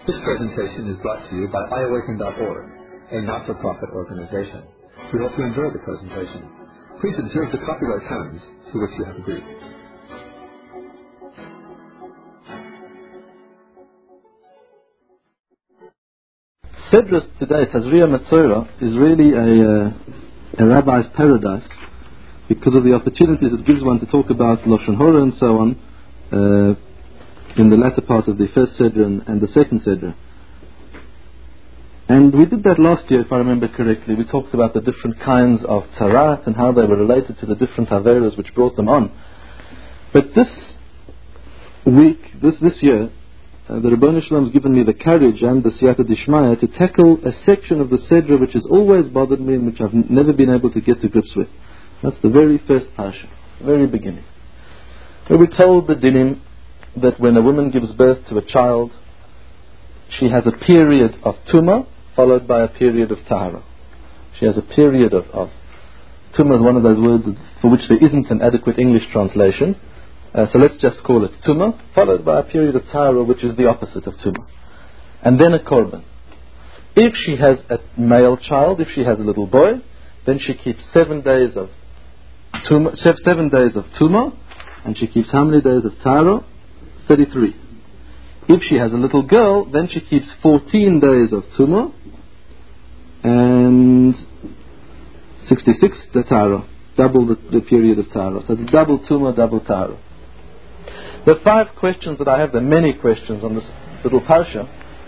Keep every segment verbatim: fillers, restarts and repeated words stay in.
This presentation is brought to you by i awaken dot org, a not-for-profit organization. We hope you enjoy the presentation. Please observe the copyright terms to which you have agreed. Sedras today, Tazria Metzora, is really a, uh, a rabbi's paradise because of the opportunities it gives one to talk about Lashon Hora and so on uh, in the latter part of the first Sedra and, and the second Sedra. And we did that last year, if I remember correctly. We talked about the different kinds of tzarat and how they were related to the different averas which brought them on. But this week, this, this year, Uh, the Rebbeinu Shalom has given me the courage and the siyata dishmaya to tackle a section of the Sedra which has always bothered me and which I've n- never been able to get to grips with. That's the very first parsha, the very beginning. Where we told the dinim that when a woman gives birth to a child, she has a period of tumah followed by a period of tahara. She has a period of, of tumah is one of those words for which there isn't an adequate English translation. Uh, so let's just call it tumah, followed by a period of tahara, which is the opposite of tumah. And then a korban. If she has a male child, if she has a little boy, then she keeps seven days of tumah, seven days of tumah, and she keeps how many days of tahara? thirty-three. If she has a little girl, then she keeps fourteen days of tumah, and sixty-six the tahara, double the, the period of tahara. So it's double tumah, double tahara. There are five questions that I have. There are many questions on this little parsha,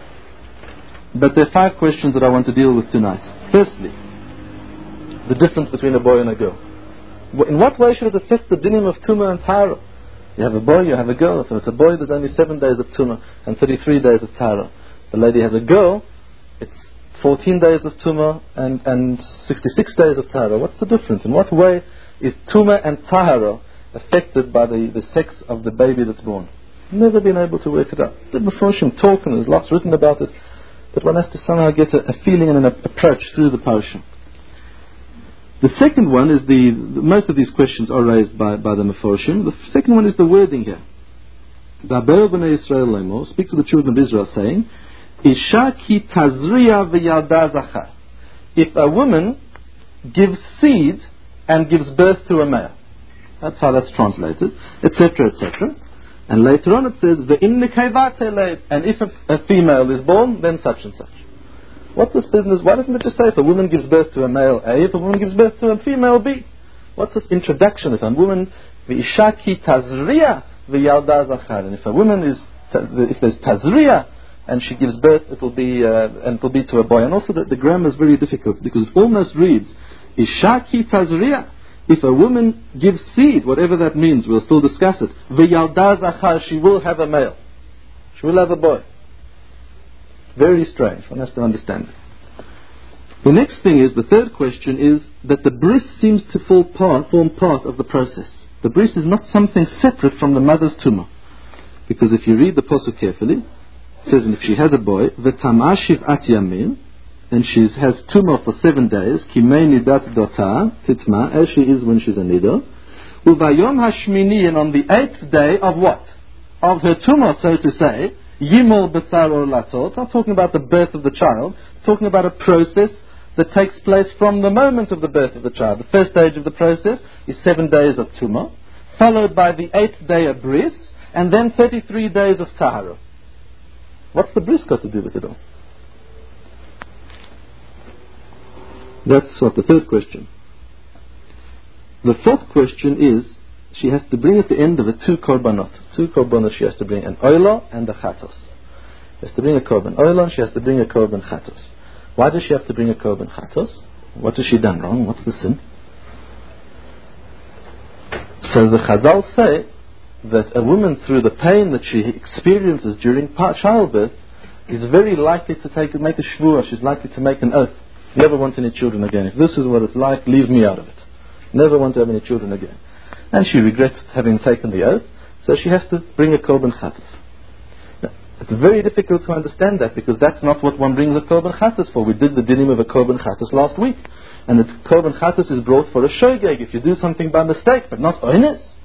but there are five questions that I want to deal with tonight. Firstly, the difference between a boy and a girl. In what way should it affect the dinim of tumah and tahara? You have a boy, you have a girl. If it's a boy, there's only seven days of tumah and thirty-three days of tahara. The lady has a girl, it's fourteen days of tumah and, and sixty-six days of tahara. What's the difference? In what way is tumah and tahara affected by the, the sex of the baby that's born? Never been able to work it out. The Meforshim talk and there's lots written about it, but one has to somehow get a, a feeling and an a, approach through the parsha. The second one is the, the most of these questions are raised by, by the Meforshim. The second one is the wording here. Daber b'nei Yisrael lemor, speak to the children of Israel, saying, Isha ki tazriya v'yalda zachar. If a woman gives seed and gives birth to a male. That's how that's translated, et cetera, et cetera. And later on it says, and if a, a female is born, then such and such. What's this business? Why doesn't it just say if a woman gives birth to a male A, if a woman gives birth to a female B? What's this introduction? If a woman, v'ishaki tazriya v'yalda zachar, and if a woman is, if there's tazriya and she gives birth, it'll be uh, and it'll be to a boy. And also the, the grammar is very difficult because it almost reads, ishaki tazriya. If a woman gives seed, whatever that means, we'll still discuss it. V'yalda zachar, she will have a male. She will have a boy. Very strange. One has to understand it. The next thing is, the third question is that the bris seems to fall part, form part of the process. The bris is not something separate from the mother's tumah. Because if you read the pasuk carefully, it says, and if she has a boy, v'tamah shiv'at yamin, and she has tumah for seven days, kimei nidat dota, titma, as she is when she's a nidah, uvayom hashmini, and on the eighth day of what? Of her tumah, so to say, yimol b'sar or latot. It's not talking about the birth of the child, it's talking about a process that takes place from the moment of the birth of the child. The first stage of the process is seven days of tumah, followed by the eighth day of bris, and then thirty-three days of tahara. What's the bris got to do with it all? That's what the third question. The fourth question is, she has to bring at the end of it two korbanot. Two korbanot she has to bring, an oila and a chatos. She has to bring a korban oila, she has to bring a korban chatos. Why does she have to bring a korban chatos? What has she done wrong? What's the sin? So the Chazal say that a woman, through the pain that she experiences during childbirth, is very likely to take make a shvuah. She's likely to make an oath. Never want any children again. If this is what it's like, leave me out of it. Never want to have any children again. And she regrets having taken the oath, so she has to bring a korban chatos. Now, it's very difficult to understand that because that's not what one brings a korban chatos for. We did the dinim of a korban chatos last week. And the korban chatos is brought for a shogeg, if you do something by mistake, but not oines.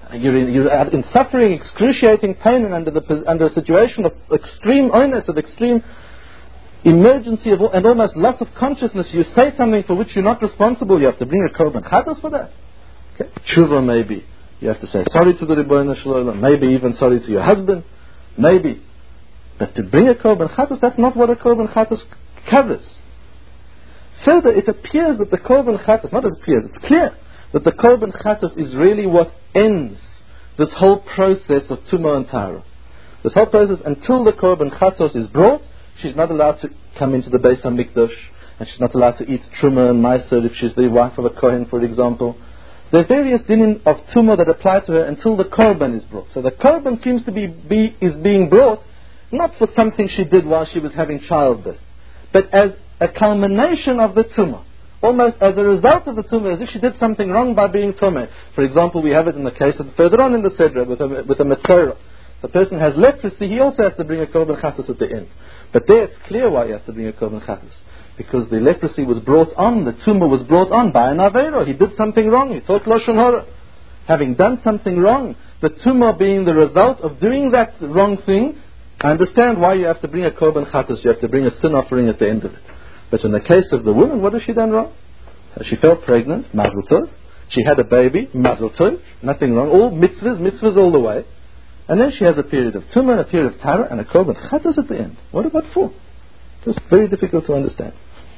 You're in, you're in suffering, excruciating pain, and under, the, under a situation of extreme onus, of extreme emergency of, and almost loss of consciousness. You say something for which you're not responsible. You have to bring a korban chatos for that. Okay. Tshuva, maybe. You have to say sorry to the Ribbono Shel Olam. Maybe even sorry to your husband. Maybe. But to bring a korban chatos, that's not what a korban chatos covers. Further, it appears that the korban chatos, not it appears, it's clear that the korban chatos is really what ends this whole process of tumah and tara. This whole process, until the korban chatos is brought, she's not allowed to come into the Beis HaMikdash, and she's not allowed to eat truma and meiser if she's the wife of a kohen, for example. There are various dinim of tumah that apply to her until the korban is brought. So the korban seems to be, be is being brought not for something she did while she was having childbirth, but as a culmination of the tumah. Almost as a result of the tumah, as if she did something wrong by being tumah. For example, we have it in the case of further on in the Sedra with a, with a metzora. If a person has leprosy, he also has to bring a korban chatos at the end. But there it's clear why he has to bring a korban chatos. Because the leprosy was brought on, the tumah was brought on by an aveiro. He did something wrong, he taught lashon hara. Having done something wrong, the tumah being the result of doing that wrong thing, I understand why you have to bring a korban chatos, you have to bring a sin offering at the end of it. But in the case of the woman, what has she done wrong? She fell pregnant, mazel tov. She had a baby, mazel tov, nothing wrong. All mitzvahs, mitzvahs all the way. And then she has a period of tumah, a period of tara, and a korban chatos at the end. What about for? It's very difficult to understand.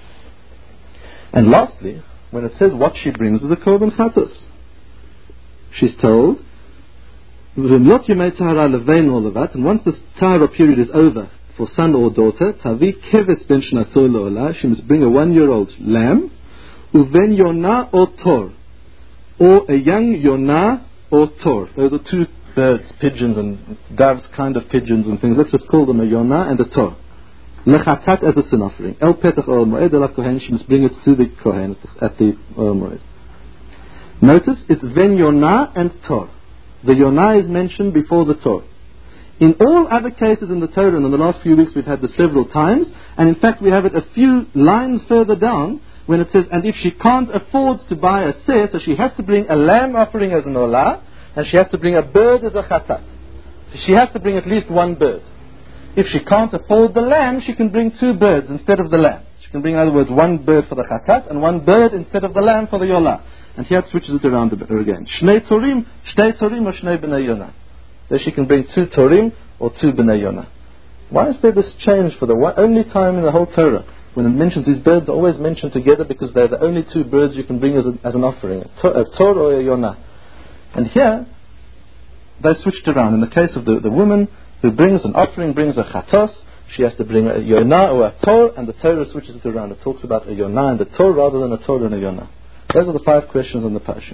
And lastly, when it says what she brings is a korban chatos, she's told, "V'mlot yemei tara levein," all of that, and once this tara period is over, for son or daughter, tavi keves ben shnato le'olah, she must bring a one-year-old lamb, uven yonah or tor, or a young yonah or tor. Those are two birds, pigeons and doves, kind of pigeons and things. Let's just call them a yonah and a tor. Lechatat as a sin offering. El petach oel moed el kohen, she must bring it to the kohen at the oel moed. Notice it's ven yonah and tor. The yonah is mentioned before the tor. In all other cases in the Torah, and in the last few weeks we've had this several times, and in fact we have it a few lines further down, when it says, and if she can't afford to buy a seh, so she has to bring a lamb offering as an olah, and she has to bring a bird as a chatat. So she has to bring at least one bird. If she can't afford the lamb, she can bring two birds instead of the lamb. She can bring, in other words, one bird for the chatat, and one bird instead of the lamb for the yolah. And here it switches it around a bit again. Shnei torim, shnei torim or shnei b'nei yonah. There she can bring two torim or two b'nei yonah. Why is there this change for the one, only time in the whole Torah when it mentions these birds are always mentioned together because they're the only two birds you can bring as, a, as an offering, a, tor, a tor or a yonah. And here they switched around. In the case of the, the woman who brings an offering, brings a chatos, she has to bring a yonah or a tor, and the Torah switches it around. It talks about a yonah and a tor rather than a tor and a yonah. Those are the five questions on the parsha.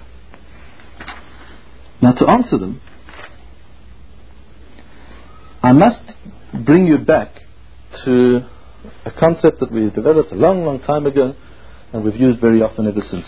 Now to answer them, I must bring you back to a concept that we developed a long, long time ago and we've used very often ever since.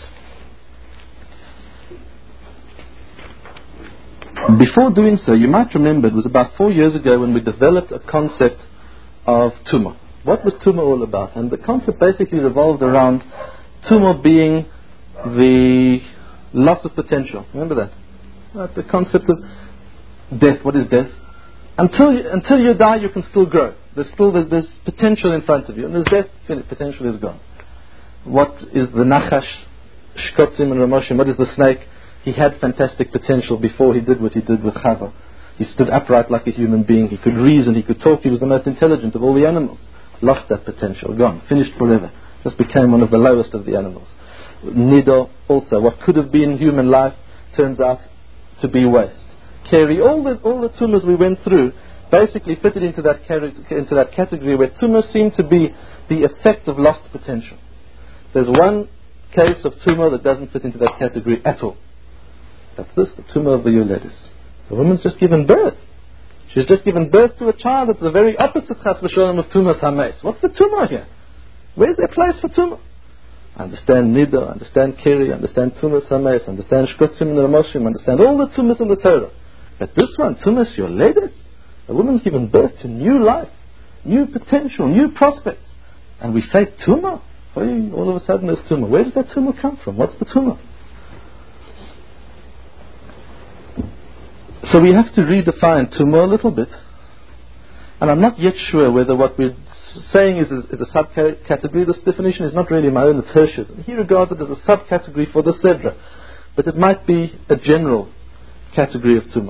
Before doing so, you might remember it was about four years ago when we developed a concept of tumah. What was tumah all about? And the concept basically revolved around tumah being the loss of potential. Remember that? Right? The concept of death. What is death? Until you, until you die, you can still grow. There's still there's, there's potential in front of you. And there's death, potential is gone. What is the nachash, shkotzim and ramoshim? What is the snake? He had fantastic potential before he did what he did with Chava. He stood upright like a human being. He could reason. He could talk. He was the most intelligent of all the animals. Lost that potential. Gone. Finished forever. Just became one of the lowest of the animals. Nido also. What could have been human life turns out to be waste. Keri, all the all the tumors we went through basically fitted into that into that category where tumors seem to be the effect of lost potential. There's one case of tumor that doesn't fit into that category at all. That's this, the tumor of the Yoledis. The woman's just given birth. She's just given birth to a child that's the very opposite chas v'sholem of tumor sameis. What's the tumor here? Where's there place for tumor? I understand nido, I understand keri, I understand tumor sameis, I understand shkotzim and ramoshim, I understand all the tumors in the Torah. But this one, tumas yoledis, a woman's given birth to new life, new potential, new prospects. And we say tumor. All of a sudden there's tumor. Where does that tumor come from? What's the tumor? So we have to redefine tumor a little bit. And I'm not yet sure whether what we're saying is a, is a subcategory. This definition is not really my own, it's Hirsch's. And he regards it as a subcategory for the Sedra. But it might be a general category of tumor.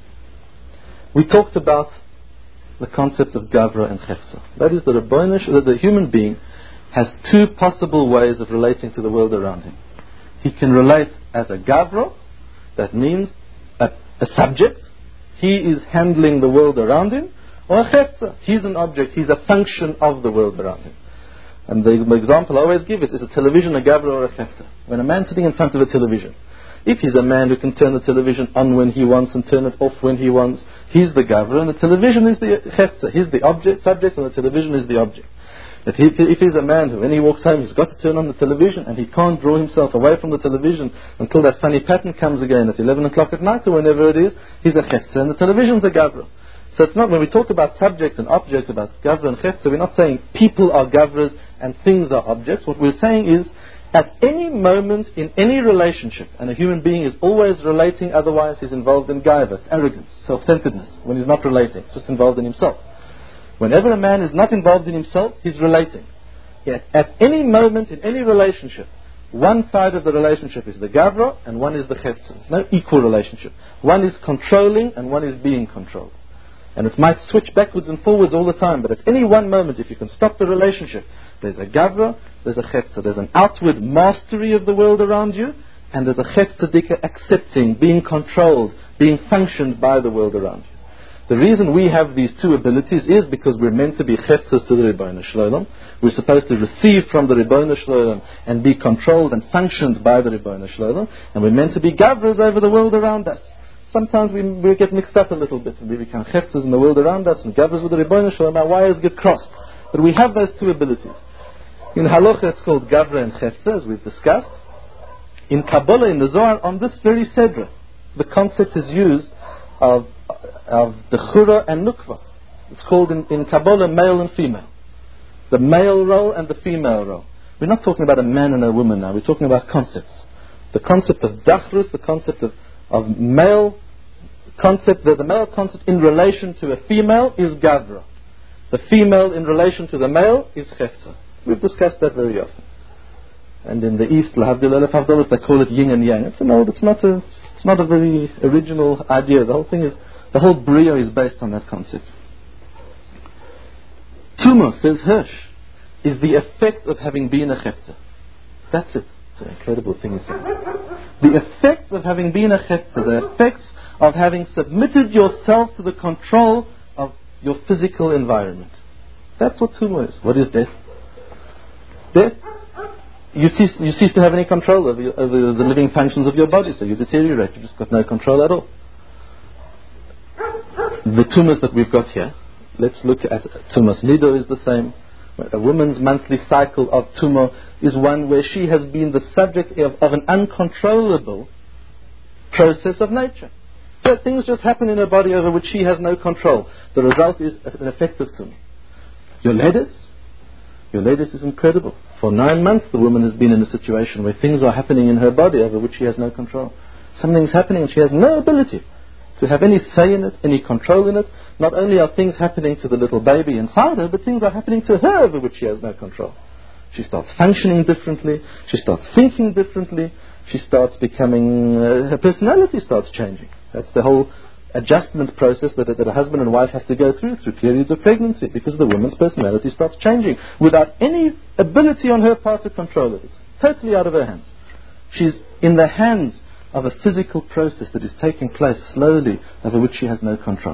We talked about the concept of Gavra and Chefza. That is, the Rabbonish, that the human being has two possible ways of relating to the world around him. He can relate as a Gavra, that means a, a subject. He is handling the world around him. Or a Chefza. He's an object. He's a function of the world around him. And the, the example I always give is, is a television a Gavra or a Chefza? When a man sitting in front of a television, if he's a man who can turn the television on when he wants and turn it off when he wants, he's the Gavra, and the television is the Chefza. He's the object, subject, and the television is the object. If, he, if he's a man who, when he walks home, he's got to turn on the television, and he can't draw himself away from the television until that funny pattern comes again at eleven o'clock at night or whenever it is, he's a Chefza, and the television's a Gavra. So it's not, when we talk about subject and object, about Gavra and Chefza, we're not saying people are Gavras and things are objects. What we're saying is, at any moment in any relationship, and a human being is always relating, otherwise he's involved in gaiva, arrogance, self-centeredness, when he's not relating, just involved in himself. Whenever a man is not involved in himself, he's relating. Yet, at any moment in any relationship, one side of the relationship is the Gavra and one is the Chefza. It's no equal relationship. One is controlling and one is being controlled. And it might switch backwards and forwards all the time, but at any one moment, if you can stop the relationship, there's a Gavra, there's a Chefza. There's an outward mastery of the world around you, and there's a Chefza Dika accepting, being controlled, being functioned by the world around you. The reason we have these two abilities is because we're meant to be Chefzas to the Rebbeinu Shlolem. We're supposed to receive from the Rebbeinu Shlolem and be controlled and functioned by the Rebbeinu Shlolem, and we're meant to be Gavras over the world around us. Sometimes we, we get mixed up a little bit, and we become Chefzas in the world around us and Gavras with the Rebbeinu Shlolem. Our wires get crossed. But we have those two abilities. In Halacha it's called Gavra and Chefza, as we've discussed. In Kabbalah, in the Zohar, on this very Sedra, the concept is used of, of the Chura and Nukva. It's called in, in Kabbalah male and female. The male role and the female role. We're not talking about a man and a woman now, we're talking about concepts. The concept of Dachrus, the concept of, of male concept, the, the male concept in relation to a female is Gavra. The female in relation to the male is Chefza. We've discussed that very often. And in the East, Lahavdil Elef Havdalas, they call it yin and yang. It's, no, it's not a, it's not a very original idea. The whole thing is, the whole Bria is based on that concept. Tumor, says Hirsch, is the effect of having been a Chefza. That's it. It's an incredible thing he said. The effects of having been a Chefza, the effects of having submitted yourself to the control of your physical environment. That's what tumor is. What is death? Death, you cease, you cease to have any control over, your, over the living functions of your body, so you deteriorate. You've just got no control at all. The tumors that we've got here, let's look at tumors. Nido is the same. A woman's monthly cycle of tumor is one where she has been the subject of, of an uncontrollable process of nature. So things just happen in her body over which she has no control. The result is an effect of tumor. Your ladies, your ladies is incredible. For nine months the woman has been in a situation where things are happening in her body over which she has no control. Something's happening and she has no ability to have any say in it, any control in it. Not only are things happening to the little baby inside her, but things are happening to her over which she has no control. She starts functioning differently, she starts thinking differently, she starts becoming, uh, her personality starts changing. That's the whole adjustment process that, that a husband and wife have to go through through periods of pregnancy, because the woman's personality starts changing without any ability on her part to control it. It's totally out of her hands. She's in the hands of a physical process that is taking place slowly, over which she has no control.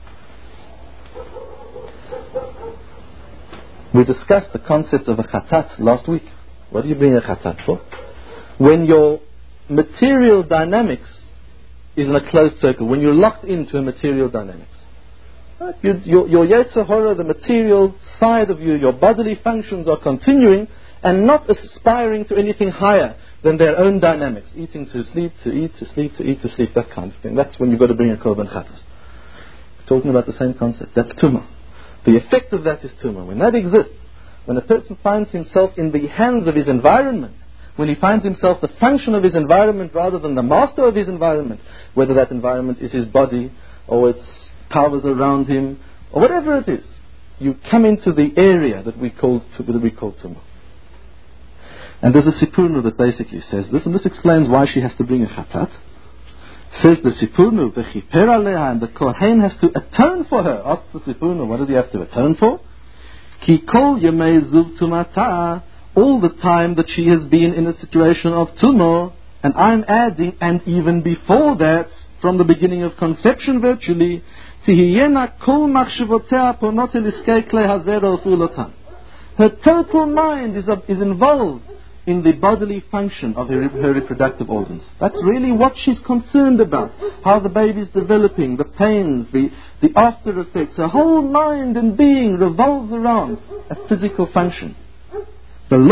We discussed the concept of a khatat last week. What do you bring a khatat for? When your material dynamics is in a closed circle, when you're locked into a material dynamics. Right? You, your your Yetzer Hara, the material side of you, your bodily functions are continuing and not aspiring to anything higher than their own dynamics. Eating to sleep, to eat, to sleep, to eat, to sleep, that kind of thing. That's when you've got to bring a korban chatas. Talking about the same concept. That's tumor. The effect of that is tumor. When that exists, when a person finds himself in the hands of his environment, when he finds himself the function of his environment rather than the master of his environment, whether that environment is his body or its powers around him or whatever it is, you come into the area that we call that we call tumah. And there's a Sipurnu that basically says this, and this explains why she has to bring a chatat. Says the Sipurnu, the Chiper Aleha, and the Kohen has to atone for her. Asks the Sipurnu, what does he have to atone for? Ki kol yemei zuv tumata, all the time that she has been in a situation of tumah, and I'm adding, and even before that, from the beginning of conception virtually, tihiyena kol machshavotea ponot el iskei klei hazera u'fulotan. Her total mind is, uh, is involved in the bodily function of her, her reproductive organs. That's really what she's concerned about. How the baby's developing, the pains, the, the after effects. Her whole mind and being revolves around a physical function. And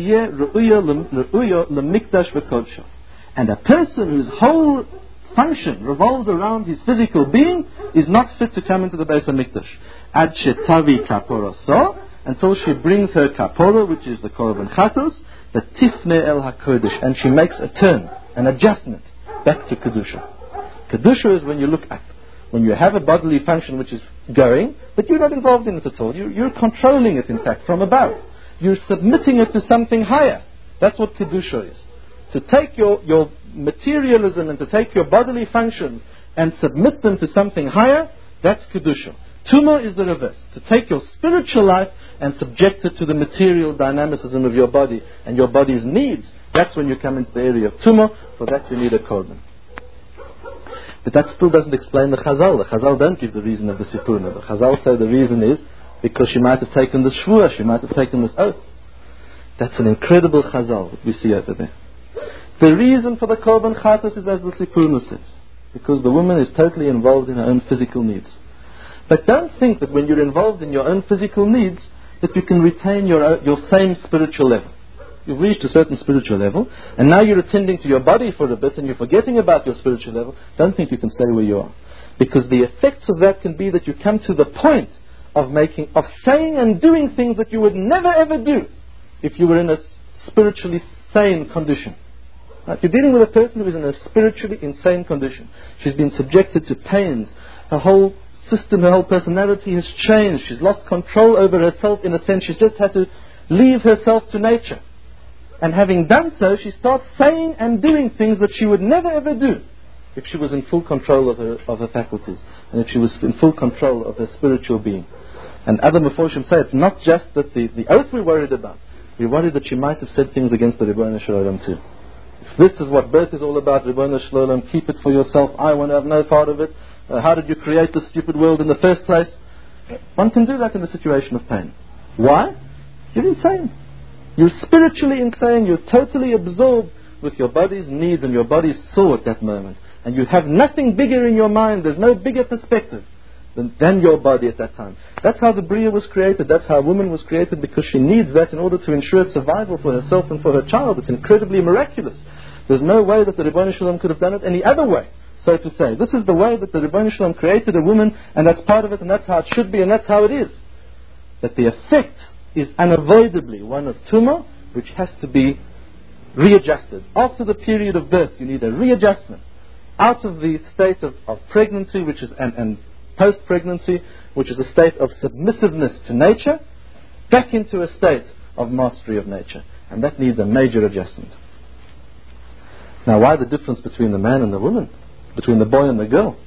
a person whose whole function revolves around his physical being is not fit to come into the Beis HaMikdash. Ad shetavi kaporoso, until she brings her kapora, which is the korban chatos, the tifne el hakodesh, and she makes a turn, an adjustment back to kedusha. Kedusha is when you look up, when you have a bodily function which is going, but you're not involved in it at all. You, you're controlling it, in fact, from above. You're submitting it to something higher. That's what kedusha is. To take your, your materialism and to take your bodily functions and submit them to something higher, that's kedusha. Tumah is the reverse. To take your spiritual life and subject it to the material dynamicism of your body and your body's needs. That's when you come into the area of tumah. For that you need a korban. But that still doesn't explain the Chazal. The Chazal don't give the reason of the Sipurna. The Chazal say the reason is because she might have taken this shvuah, she might have taken this oath. That's an incredible Chazal that we see over there. The reason for the korban chatas is as the Sipurna says, because the woman is totally involved in her own physical needs. But don't think that when you're involved in your own physical needs that you can retain your your same spiritual level. You've reached a certain spiritual level, and now you're attending to your body for a bit and you're forgetting about your spiritual level. Don't think you can stay where you are. Because the effects of that can be that you come to the point of making, of saying and doing things that you would never ever do if you were in a spiritually sane condition. Right? You're dealing with a person who is in a spiritually insane condition. She's been subjected to pains. Her whole system, her whole personality has changed. She's lost control over herself in a sense. She's just had to leave herself to nature. And having done so, she starts saying and doing things that she would never ever do if she was in full control of her, of her faculties, and if she was in full control of her spiritual being. And other Meforshim say it's not just that the, the oath we're worried about. We're worried that she might have said things against the Ribono Shel Olam too. If this is what birth is all about, Ribono Shel Olam, keep it for yourself. I want to have no part of it. Uh, how did you create this stupid world in the first place? One can do that in a situation of pain. Why? You're insane. You're spiritually insane. You're totally absorbed with your body's needs and your body's soul at that moment. And you have nothing bigger in your mind. There's no bigger perspective than, than your body at that time. That's how the Bria was created. That's how a woman was created, because she needs that in order to ensure survival for herself and for her child. It's incredibly miraculous. There's no way that the Ribono Shel Olam could have done it any other way, so to say. This is the way that the Ribono Shel Olam created a woman, and that's part of it, and that's how it should be, and that's how it is. That the effect is unavoidably one of tumah, which has to be readjusted. After the period of birth, you need a readjustment. Out of the state of, of pregnancy, which is and, and post-pregnancy, which is a state of submissiveness to nature, back into a state of mastery of nature. And that needs a major adjustment. Now, why the difference between the man and the woman? Between the boy and the girl?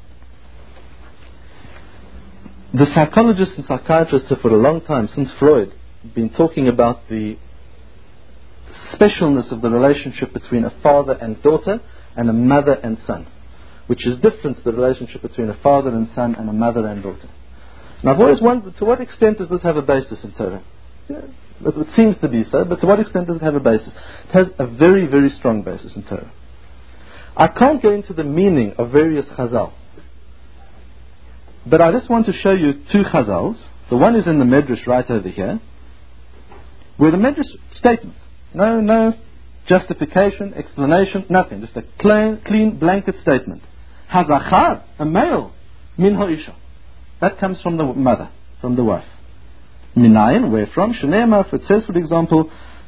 The psychologists and psychiatrists have for a long time, since Freud, been talking about the specialness of the relationship between a father and daughter and a mother and son, which is different to the relationship between a father and son and a mother and daughter. Now, I've always wondered, to what extent does this have a basis in Torah? Yeah, it seems to be so, but to what extent does it have a basis? It has a very, very strong basis in Torah. I can't go into the meaning of various chazal, but I just want to show you two chazals. The one is in the Medrash right over here, where the Medrash statement, no, no justification, explanation, nothing, just a clean, clean blanket statement. Hazachar, a male, min ha'isha. That comes from the mother, from the wife. Minayin, where from? Shneimah, it says, for example,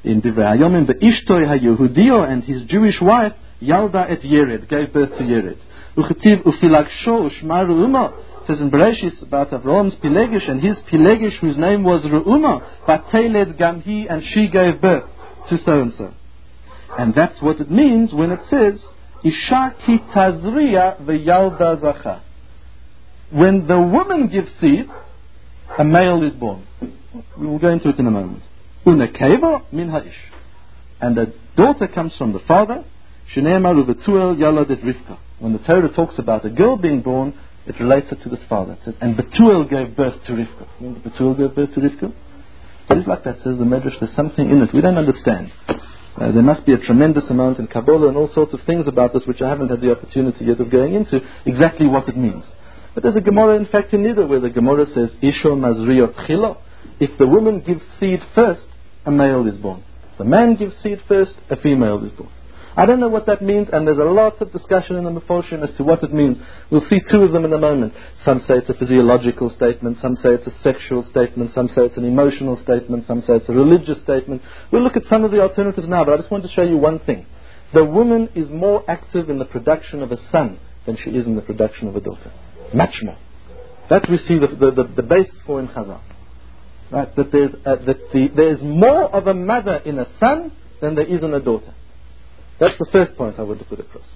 in Divrei Hayomim, Be'ishtoi HaYehudio, and his Jewish wife, Yalda et Yered, gave birth to Yered. Uchetiv Ufilagsho Ushma Reuma, says in Bereshis about Avram's Pilegish, and his Pilegish, whose name was Reuma, Bateled Gamhi, and she gave birth to so-and-so. And that's what it means when it says, Isha ki tazriya v'yalda zacha. When the woman gives seed, a male is born. We will go into it in a moment. Unekeva min ha'ish. And a daughter comes from the father. Shneimar u'betuel yaladet Rivka. When the Torah talks about a girl being born, it relates it to this father. It says, and Betuel gave birth to Rivka. Remember Betuel gave birth to Rivka? It is like that, says the Medrash. There's something in it we don't understand. Uh, there must be a tremendous amount in Kabbalah and all sorts of things about this which I haven't had the opportunity yet of going into, exactly what it means. But there's a Gemara, in fact, in Nida, where the Gemara says, Isho mazriyot chila. If the woman gives seed first, a male is born. If the man gives seed first, a female is born. I don't know what that means, and there's a lot of discussion in the Meforshim as to what it means. We'll see two of them in a moment. Some say it's a physiological statement, some say it's a sexual statement, some say it's an emotional statement, some say it's a religious statement. We'll look at some of the alternatives now, but I just want to show you one thing. The woman is more active in the production of a son than she is in the production of a daughter. Much more. That we see the, the, the, the basis for in Chazal. Right? That, there's, uh, that the, there's more of a mother in a son than there is in a daughter. That's the first point I want to put across.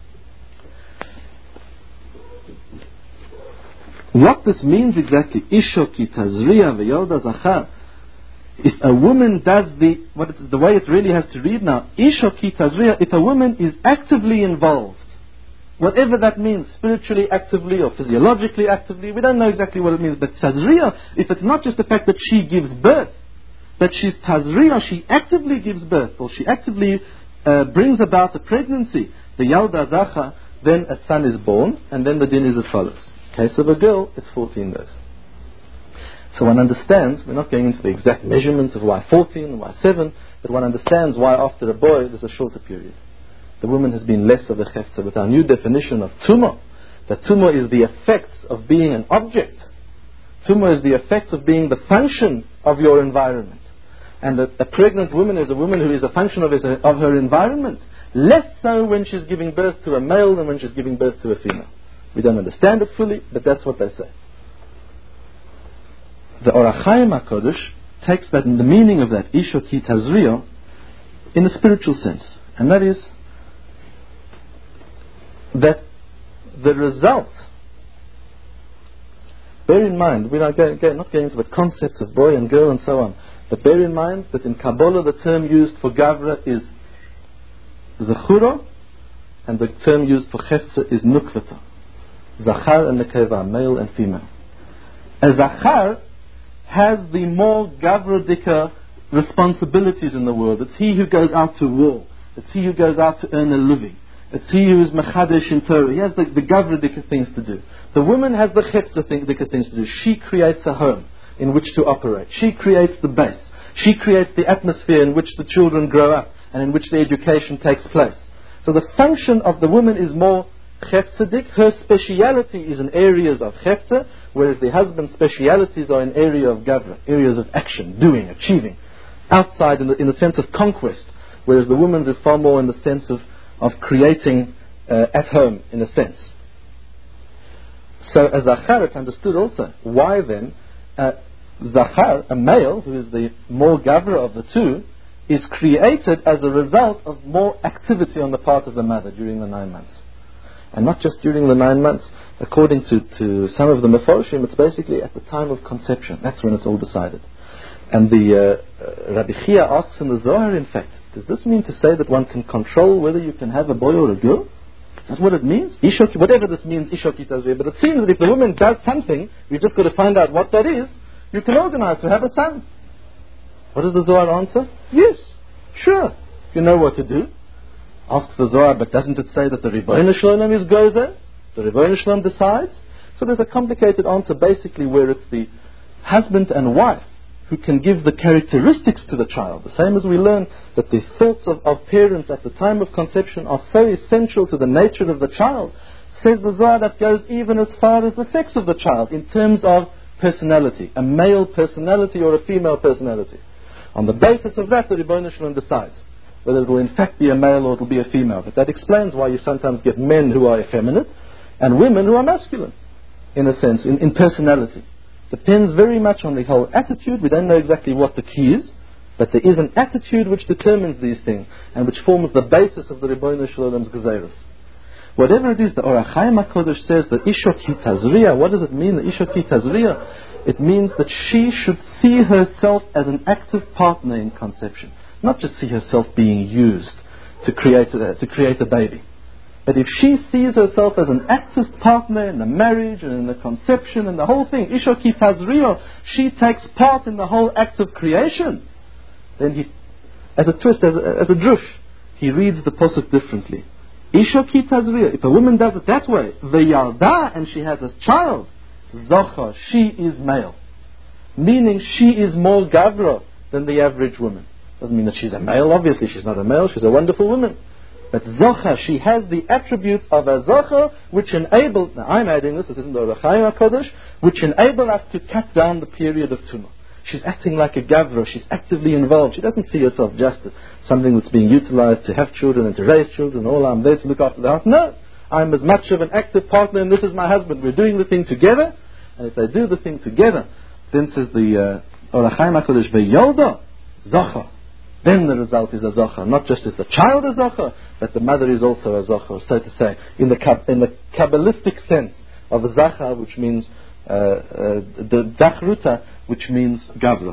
What this means exactly, Isho ki tazriya v'yolda zachar. If a woman does the, what it, the way it really has to read now, Isho ki tazriya, if a woman is actively involved, whatever that means, spiritually actively or physiologically actively, we don't know exactly what it means, but tazriya, if it's not just the fact that she gives birth, but she's tazriya, she actively gives birth, or she actively Uh, brings about a pregnancy, the Yalda Zacha, then a son is born, and then the din is as follows. In case of a girl, it's fourteen days. So one understands, we're not going into the exact measurements of why fourteen and why seven, but one understands why after a boy there's a shorter period. The woman has been less of a chefza. With our new definition of tumah, that tumah is the effects of being an object. Tumah is the effects of being the function of your environment. And a, a pregnant woman is a woman who is a function of, his, of her environment. Less so when she's giving birth to a male than when she's giving birth to a female. We don't understand it fully, but that's what they say. The Orach Chaim HaKodesh takes that in the meaning of that, Isho ki tazriya, in a spiritual sense. And that is that the result, bear in mind, we're not going, not going into the concepts of boy and girl and so on, but bear in mind that in Kabbalah the term used for Gavra is Zechura, and the term used for Chefza is Nukvata. Zachar and Nekeva, male and female. A Zachar has the more Gavradika responsibilities in the world. It's he who goes out to war. It's he who goes out to earn a living. It's he who is Mechadesh in Torah. He has the, the Gavradika things to do. The woman has the Chefza thing, things to do. She creates a home in which to operate. She creates the base. She creates the atmosphere in which the children grow up and in which the education takes place. So the function of the woman is more chefzadik. Her speciality is in areas of chefza, whereas the husband's specialities are in area of gavra, areas of action, doing, achieving, outside in the, in the sense of conquest, whereas the woman's is far more in the sense of, of creating uh, at home, in a sense. So as Zachar, it's understood also. Why then uh, Zachar, a male, who is the more gavra of the two, is created as a result of more activity on the part of the mother during the nine months. And not just during the nine months. According to, to some of the Meforshim, it's basically at the time of conception. That's when it's all decided. And the uh, uh, Rabbi Chia asks in the Zohar, in fact, does this mean to say that one can control whether you can have a boy or a girl? That's what it means? Ishoki, whatever this means, Ishoki Tazveh. But it seems that if the woman does something, we've just got to find out what that is. You can organize to have a son. What does the Zohar answer? Yes, sure. You know what to do. Asks the Zohar, but doesn't it say that the Ribono Shel Olam is gozer? The Ribono Shel Olam decides? So there's a complicated answer basically where it's the husband and wife who can give the characteristics to the child. The same as we learn that the thoughts of, of parents at the time of conception are so essential to the nature of the child. Says the Zohar that goes even as far as the sex of the child in terms of personality, a male personality or a female personality. On the basis of that, the Ribono Shel Olam decides whether it will in fact be a male or it will be a female. But that explains why you sometimes get men who are effeminate and women who are masculine, in a sense, in, in personality. Depends very much on the whole attitude. We don't know exactly what the key is, but there is an attitude which determines these things and which forms the basis of the Ribono Shel Olam's Gezeiros. Whatever it is, the Or HaChaim HaKodesh says that Isho Ki Tazriya. What does it mean, the Isho Ki Tazriya? It means that she should see herself as an active partner in conception, not just see herself being used to create a, to create a baby. But if she sees herself as an active partner in the marriage and in the conception and the whole thing, Isho Ki Tazriya, she takes part in the whole act of creation, then he, as a twist, as a, as a drush, he reads the pasuk differently. Isho Ki Tazriya, if a woman does it that way, V'yalda, and she has a child, Zocha, she is male. Meaning she is more gavra than the average woman. Doesn't mean that she's a male, obviously she's not a male, she's a wonderful woman. But Zocha, she has the attributes of a Zocha which enable, now I'm adding this, this isn't the Or HaChaim HaKodesh, which enable us to cut down the period of Tumah. She's acting like a gavra, she's actively involved. She doesn't see herself just as something that's being utilized to have children and to raise children. Oh, I'm there to look after the house. No, I'm as much of an active partner and this is my husband. We're doing the thing together. And if they do the thing together, then says the uh, Or HaChaim HaKodesh, V'yolda, Zocha. Then the result is a Zocha. Not just is the child a Zocha, but the mother is also a Zocha, so to say, in the, in the Kabbalistic sense of Zacha, which means uh, uh, the Dachruta, which means Gavra.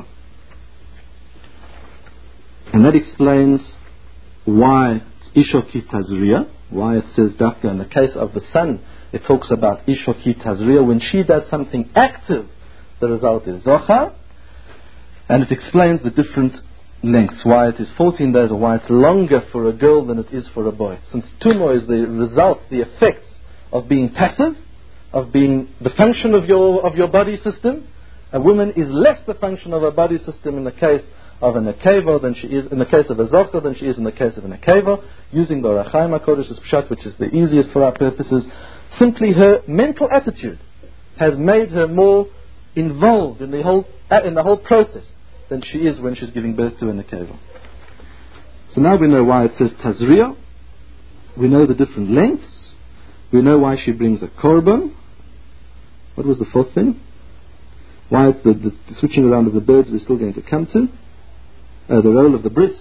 And that explains why Isho Ki Tazriya, why it says Dafka. In the case of the son, it talks about Isho Ki Tazriya. When she does something active, the result is Zocha. And it explains the different lengths, why it is fourteen days or why it's longer for a girl than it is for a boy. Since Tumah is the result, the effects of being passive, of being the function of your of your body system, a woman is less the function of her body system in the case of a nekeva than she is in the case of a zocha than she is in the case of a nekeva. Using the Or HaChaim HaKodesh's pshat, which is the easiest for our purposes, simply her mental attitude has made her more involved in the whole in the whole process than she is when she's giving birth to a nekeva. So now we know why it says Tazriya. We know the different lengths. We know why she brings a korban. What was the fourth thing? Why it's the, the, the switching around of the birds we're still going to come to. Uh, the role of the bris.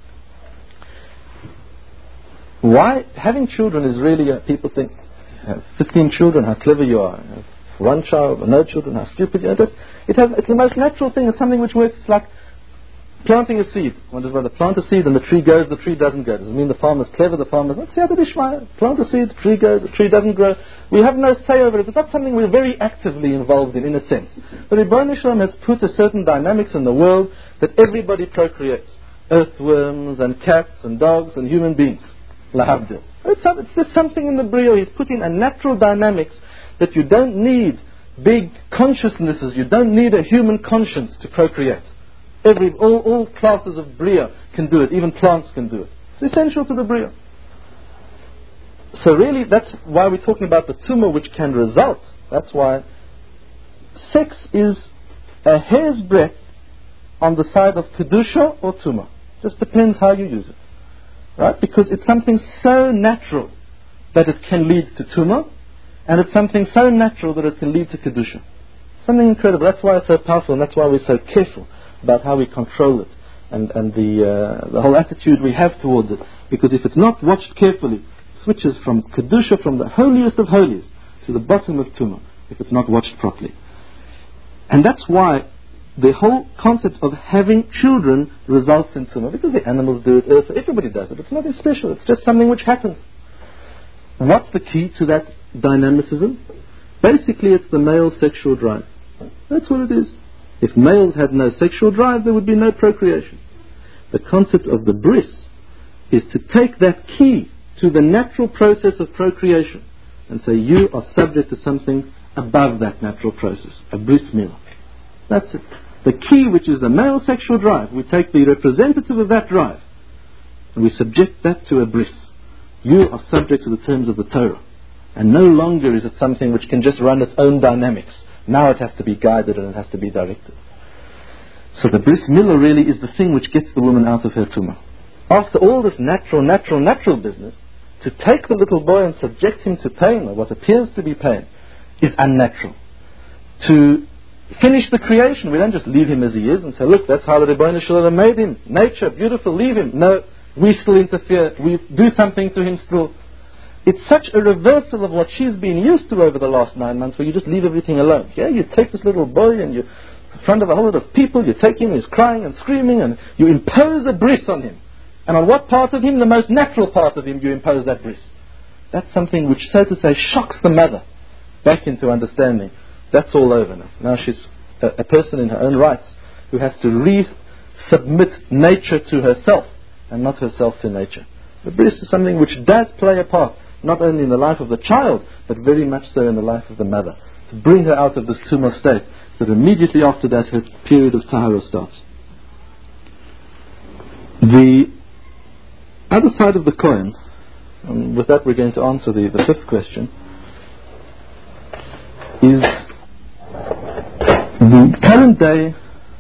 Why having children is really, uh, people think, have fifteen children, how clever you are. You have one child or no children, how stupid you are. It has, it's the most natural thing. It's something which works. It's like planting a seed. One does rather plant a seed and the tree goes, the tree doesn't go. Does it mean the farmer's clever? The farmer's not. See how the Ishmael, plant a seed, the tree goes, the tree doesn't grow. We have no say over it. It's not something we're very actively involved in, in a sense. The Ribono Shel Olam has put a certain dynamics in the world that everybody procreates. Earthworms and cats and dogs and human beings. Lahabdil. It's, it's just something in the Brio. He's put in a natural dynamics that you don't need big consciousnesses. You don't need a human conscience to procreate. Every, all, all classes of Bria can do it. Even plants can do it. It's essential to the Bria. So really, that's why we're talking about the tumor which can result. That's why sex is a hair's breadth on the side of Kedusha or tumor. Just depends how you use it. Right? Because it's something so natural that it can lead to tumor, and it's something so natural that it can lead to Kedusha. Something incredible. That's why it's so powerful, and that's why we're so careful about how we control it and, and the, uh, the whole attitude we have towards it. Because if it's not watched carefully, it switches from Kedusha, from the holiest of holies, to the bottom of Tumah, if it's not watched properly. And that's why the whole concept of having children results in Tumah, because the animals do it, Earth, everybody does it. It's nothing special, it's just something which happens. What's the key to that dynamicism? Basically, it's the male sexual drive. That's what it is. If males had no sexual drive, there would be no procreation. The concept of the bris is to take that key to the natural process of procreation and say you are subject to something above that natural process, a bris milah. That's it. The key, which is the male sexual drive, we take the representative of that drive and we subject that to a bris. You are subject to the terms of the Torah. And no longer is it something which can just run its own dynamics. Now it has to be guided and it has to be directed. So the bris milah really is the thing which gets the woman out of her tumah. After all this natural, natural, natural business, to take the little boy and subject him to pain, or what appears to be pain, is unnatural. To finish the creation, we don't just leave him as he is and say, look, that's how the Rebbeinu Shalom made him. Nature, beautiful, leave him. No, we still interfere. We do something to him still. It's such a reversal of what she's been used to over the last nine months, where you just leave everything alone. Yeah, you take this little boy and you, in front of a whole lot of people, you take him, he's crying and screaming, and you impose a bris on him. And on what part of him? The most natural part of him, you impose that bris. That's something which, so to say, shocks the mother back into understanding. That's all over now. Now she's a, a person in her own rights who has to resubmit nature to herself and not herself to nature. The bris is something which does play a part, not only in the life of the child, but very much so in the life of the mother, to bring her out of this tumah state, so that immediately after that her period of tahara starts. The other side of the coin, and with that we're going to answer the, the fifth question, is the current day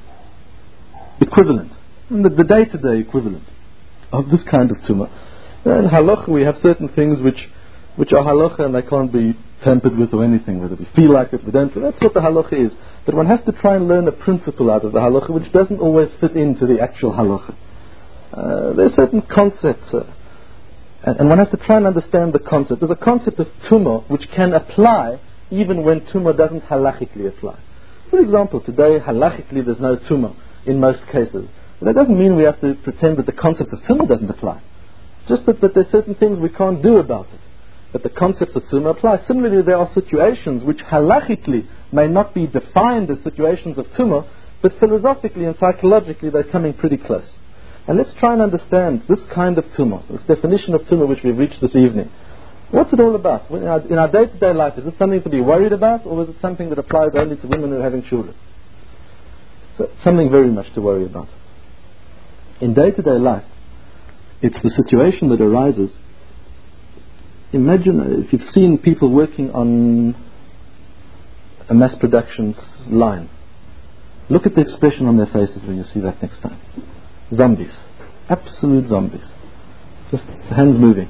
equivalent, and the, the day-to-day equivalent of this kind of tumah. In halacha we have certain things which which are halacha and they can't be tampered with or anything, whether we feel like it, we don't. That's what the halacha is. But one has to try and learn a principle out of the halacha which doesn't always fit into the actual halacha. Uh, there are certain concepts, uh, and, and one has to try and understand the concept. There's a concept of tumah which can apply even when tumah doesn't halachically apply. For example, today halachically there's no tumah in most cases. But that doesn't mean we have to pretend that the concept of tumah doesn't apply. Just that, that there are certain things we can't do about it. But the concepts of tumah apply. Similarly, there are situations which halachically may not be defined as situations of tumah, but philosophically and psychologically they're coming pretty close. And let's try and understand this kind of tumah, this definition of tumah which we've reached this evening. What's it all about? In our, in our day-to-day life, is it something to be worried about, or is it something that applies only to women who are having children? So, something very much to worry about. In day-to-day life, it's the situation that arises. Imagine if you've seen people working on a mass production line. Look at the expression on their faces when you see that next time. Zombies. Absolute zombies. Just hands moving.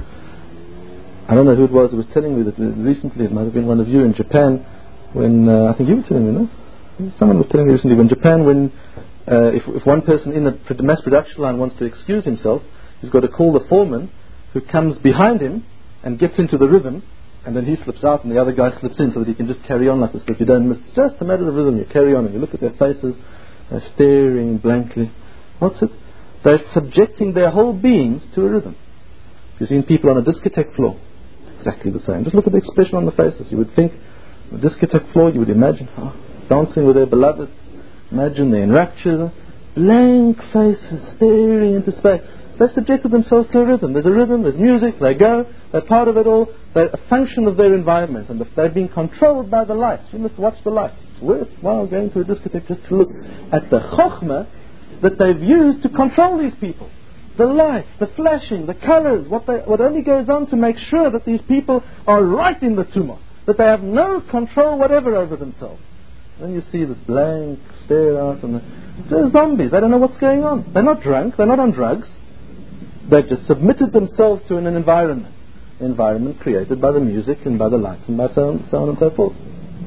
I don't know who it was who was telling me that recently, it might have been one of you in Japan, when, uh, I think you were telling me, no? Someone was telling me recently, when Japan, when uh, if, if one person in the mass production line wants to excuse himself, he's got to call the foreman, who comes behind him and gets into the rhythm, and then he slips out and the other guy slips in so that he can just carry on like this. If you don't miss, it's just a matter of rhythm. You carry on and you look at their faces, they're staring blankly. What's it? They're subjecting their whole beings to a rhythm. You've seen people on a discotheque floor, exactly the same. Just look at the expression on the faces. You would think, on a discotheque floor, you would imagine oh, dancing with their beloved. Imagine they're in rapture, blank faces staring into space. They've subjected themselves to a rhythm. There's a rhythm, there's music, they go, they're part of it all, they're a function of their environment, and they're being controlled by the lights. You must watch the lights. It's worthwhile going to a discotheque just to look at the chokhmah that they've used to control these people. The lights, the flashing, the colors, what, they, what only goes on to make sure that these people are right in the tumah, that they have no control whatever over themselves. Then you see this blank stare out, and they're zombies. They don't know what's going on. They're not drunk, they're not on drugs. They've just submitted themselves to an environment, an environment created by the music and by the lights and by so on, so on and so forth.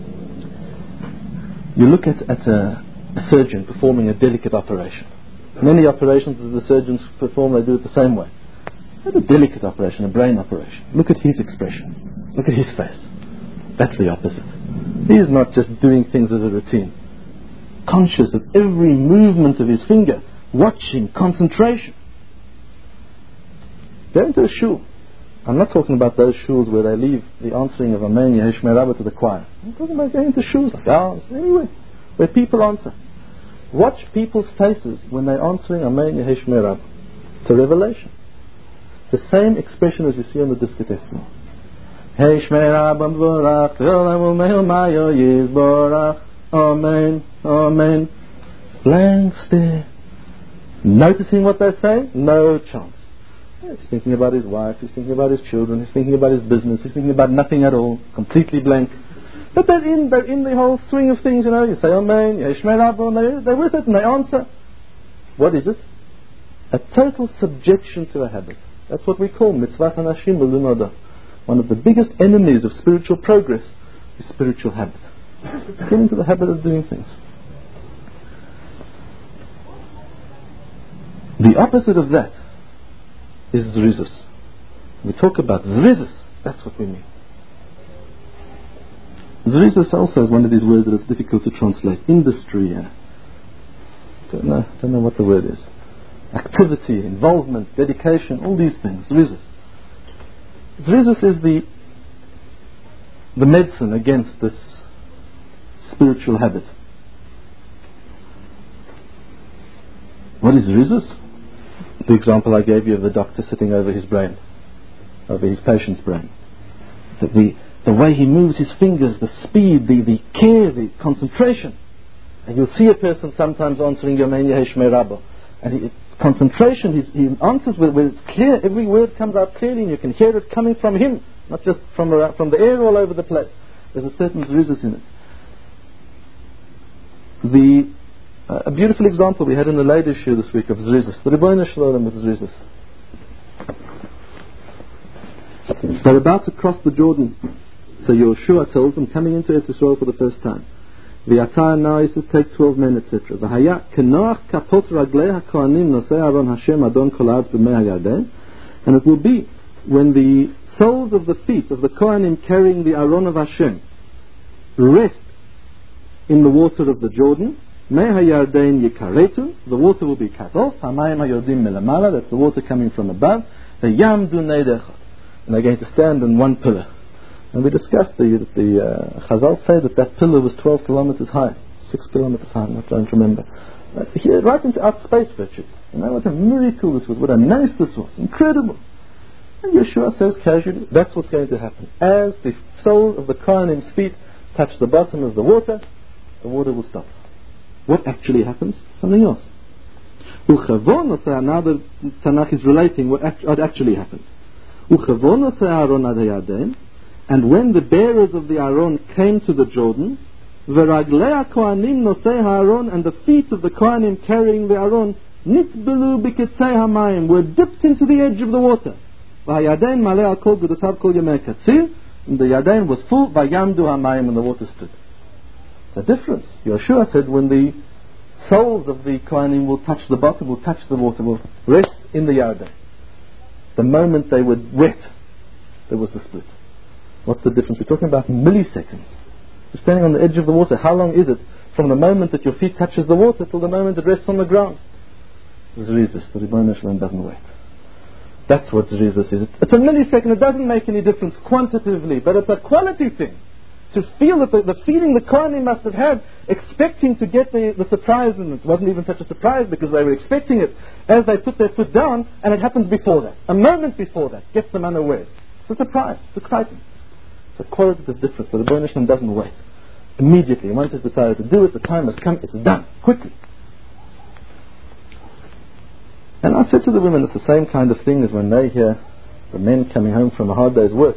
You look at, at a, a surgeon performing a delicate operation. Many operations that the surgeons perform, they do it the same way. Not a delicate operation, a brain operation. Look at his expression. Look at his face. That's the opposite. He's not just doing things as a routine. Conscious of every movement of his finger, watching, concentration. Go into a shul. I'm not talking about those shuls where they leave the answering of Amen Yeheshmei Rabbah to the choir. I'm talking about going to shuls like ours, anywhere, where people answer. Watch people's faces when they're answering Amen Yeheshmei Rabbah. It's a revelation. The same expression as you see on the discotheque floor. Yeheshmei Rabbah Borach, Yolamul Mayo Yizborach, Amen, Amen. It's blank stare. Noticing what they're saying? No chance. He's thinking about his wife, he's thinking about his children, he's thinking about his business, he's thinking about nothing at all, completely blank. But they're in, they're in the whole swing of things, you know. You say Amen, you say Shmei Rabbo, and they're, they're with it and they answer. What is it? A total subjection to a habit. That's what we call mitzvah hanashim l'lunoda. One of the biggest enemies of spiritual progress is spiritual habit. Get into the habit of doing things. The opposite of that is zrizus. We talk about zrizus, that's what we mean. Zrizus also is one of these words that is difficult to translate. Industry, uh, don't know, don't know what the word is. Activity, involvement, dedication, all these things. Zrizus. Zrizus is the the medicine against this spiritual habit. What is zrizus? The example I gave you of the doctor sitting over his brain, over his patient's brain. The, the, the way he moves his fingers, the speed, the, the care, the concentration. And you'll see a person sometimes answering Yomein Yehi Shmei Rabbo. And he, concentration, he's, he answers with, with it's clear, every word comes out clearly and you can hear it coming from him, not just from, around, from the air all over the place. There's a certain zrizus in it. The Uh, a beautiful example we had in the ladies' shir this week of zrizus. The Rebbeinu Shalom with zrizus. They're about to cross the Jordan. So Yoshua told them, coming into Eretz Yisrael for the first time. V'yatah now he says, take twelve men, et cetera. V'haya kenoach kapot raglei haKohanim nosei Aron Hashem Adon kol ha'aretz b'mei ha'Yarden. And it will be when the soles of the feet of the Kohanim carrying the Aron of Hashem rest in the water of the Jordan. Mei ha'Yarden yikaretu, the water will be cut off. Hamayim ha'yodim melamala, that's the water coming from above. V'yamdu neidechot, and they're going to stand on one pillar. And we discussed the the uh, Chazal say that that pillar was twelve kilometers high, six kilometers high. I don't remember. Uh, here, right into outer space, virtually. You know what a miracle this was. What a nice this was. Incredible. And Yeshua says casually, that's what's going to happen. As the soles of the Kohanim's feet touch the bottom of the water, the water will stop. What actually happens? Something else. Uchavon, now the Tanakh is relating what, act, what actually happened. Uchavon Aron ad Hayarden, and when the bearers of the Aron came to the Jordan, v'raglei Kohanim nosei ha'Aron, and the feet of the Kohanim carrying the Aron, nitbelu b'ketzei hamayim, were dipped into the edge of the water. V'hayarden malei al kol gedotav kol yemei katzir, and the Yarden was full, v'yamdu hamayim, and the water stood. The difference. Yeshua said when the soles of the Kohanim will touch the bottom, will touch the water, will rest in the Yarden. The moment they were wet, there was the split. What's the difference? We're talking about milliseconds. You're standing on the edge of the water. How long is it from the moment that your feet touches the water till the moment it rests on the ground? Zrizus. The Rebbeinu Shalom doesn't wait. That's what zrizus is. It's a millisecond. It doesn't make any difference quantitatively, but it's a quality thing. To feel that the, the feeling the Kohanim must have had, expecting to get the, the surprise, and it wasn't even such a surprise because they were expecting it, as they put their foot down, and it happens before that. A moment before that gets them unawares. It's a surprise. It's exciting. It's a qualitative difference. The Rebbeinu Shalom doesn't wait. Immediately, once it's decided to do it, the time has come, it's done. Quickly. And I said to the women, it's the same kind of thing as when they hear the men coming home from a hard day's work.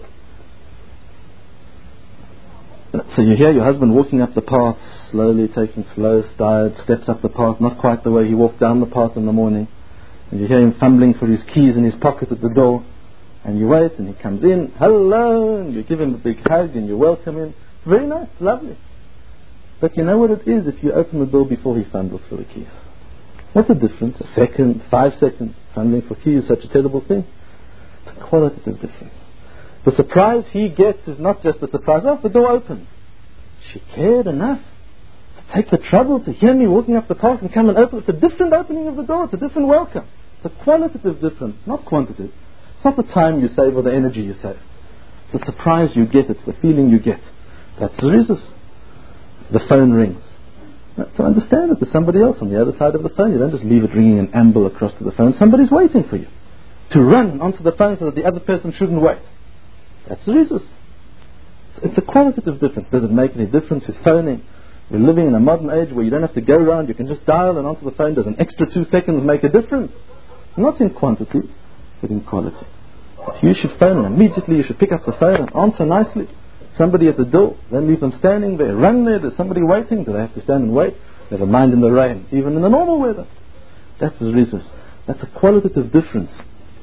So you hear your husband walking up the path, slowly taking slow stride, steps up the path, not quite the way he walked down the path in the morning. And you hear him fumbling for his keys in his pocket at the door. And you wait, and he comes in, hello, and you give him a big hug, and you welcome him. Very nice, lovely. But you know what it is if you open the door before he fumbles for the keys? What's the difference? A second, five seconds, fumbling for keys is such a terrible thing. It's a qualitative difference. The surprise he gets is not just the surprise, oh, the door opened. She cared enough to take the trouble to hear me walking up the path and come and open. It's a different opening of the door, it's a different welcome. It's a qualitative difference, not quantitative. It's not the time you save or the energy you save. It's the surprise you get, it's the feeling you get. That's zrizus. The phone rings. Now, to understand that there's somebody else on the other side of the phone. You don't just leave it ringing and amble across to the phone. Somebody's waiting for you. To run onto the phone so that the other person shouldn't wait. That's zrizus. It's a qualitative difference. Does it make any difference? He's phoning. We're living in a modern age where you don't have to go around. You can just dial and onto the phone. Does an extra two seconds make a difference? Not in quantity, but in quality. If you should phone and immediately you should pick up the phone and answer nicely. somebody at the door, then leave them standing there. Run there, there's somebody waiting. Do they have to stand and wait? Never mind in the rain, even in the normal weather. That's zrizos. That's a qualitative difference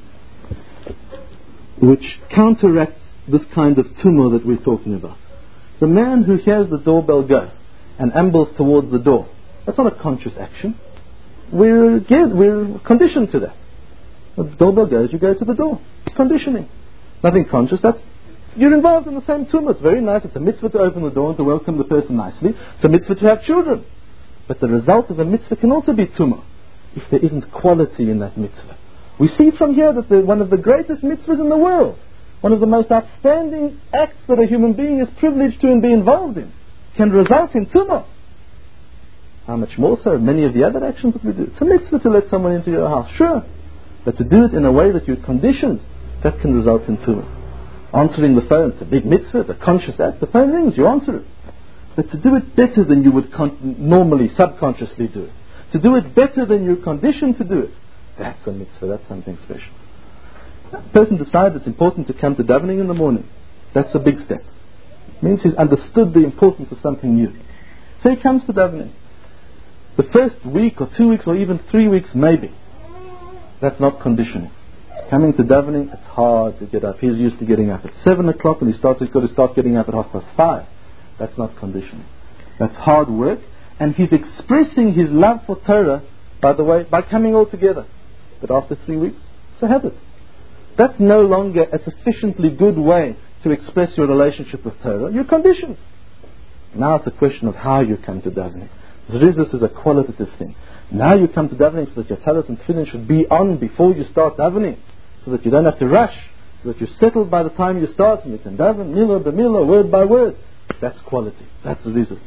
which counteracts this kind of tumor that we're talking about. The man who hears the doorbell go and ambles towards the door, that's not a conscious action. We're, we're conditioned to that. When the doorbell goes, you go to the door. It's conditioning. Nothing conscious. That's You're involved in the same tumor. It's very nice. It's a mitzvah to open the door and to welcome the person nicely. It's a mitzvah to have children. But the result of a mitzvah can also be tumor if there isn't quality in that mitzvah. We see from here that the, one of the greatest mitzvahs in the world, one of the most outstanding acts that a human being is privileged to and be involved in, can result in tumor. How much more so many of the other actions that we do. It's a mitzvah to let someone into your house, sure. But to do it in a way that you're conditioned, that can result in tumor. Answering the phone, it's a big mitzvah, it's a conscious act. The phone rings, you answer it. But to do it better than you would con- normally, subconsciously do it. To do it better than you're conditioned to do it. That's a mitzvah, that's something special. A person decides it's important to come to davening in the morning. That's a big step. It means he's understood the importance of something new. So he comes to davening. The first week or two weeks or even three weeks maybe. That's not conditioning. Coming to davening, it's hard to get up. He's used to getting up at seven o'clock and he starts, he's got to start getting up at half past five. That's not conditioning. That's hard work. And he's expressing his love for Torah, by the way, by coming all together. But after three weeks, it's a habit. That's no longer a sufficiently good way to express your relationship with Torah. You're conditioned. Now it's a question of how you come to davening. Zrizos is a qualitative thing. Now you come to davening so that your talis and tefillin should be on before you start davening, so that you don't have to rush, so that you're settled by the time you start and you can daven milah by milah, word by word. That's quality. That's zrizos.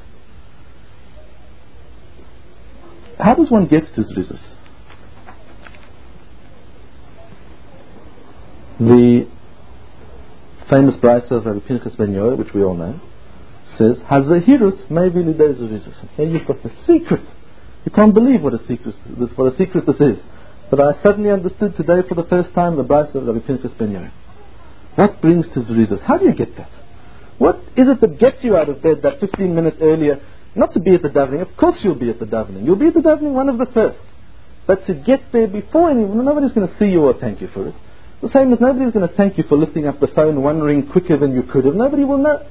How does one get to zrizos? The famous brisa of Rabbi Pinchas ben Yair, which we all know, says, "Hazahirus maybe lidei zrizos." Okay, you've got the secret. You can't believe what a secret this, what a secret this is. But I suddenly understood today for the first time the brisa of Rabbi Pinchas ben Yair. What brings to zrizos? How do you get that? What is it that gets you out of bed that fifteen minutes earlier, not to be at the davening? Of course you'll be at the davening. You'll be at the davening one of the first. But to get there before anyone, nobody's going to see you or thank you for it. The same as nobody's going to thank you for lifting up the phone one ring quicker than you could have. Nobody will know.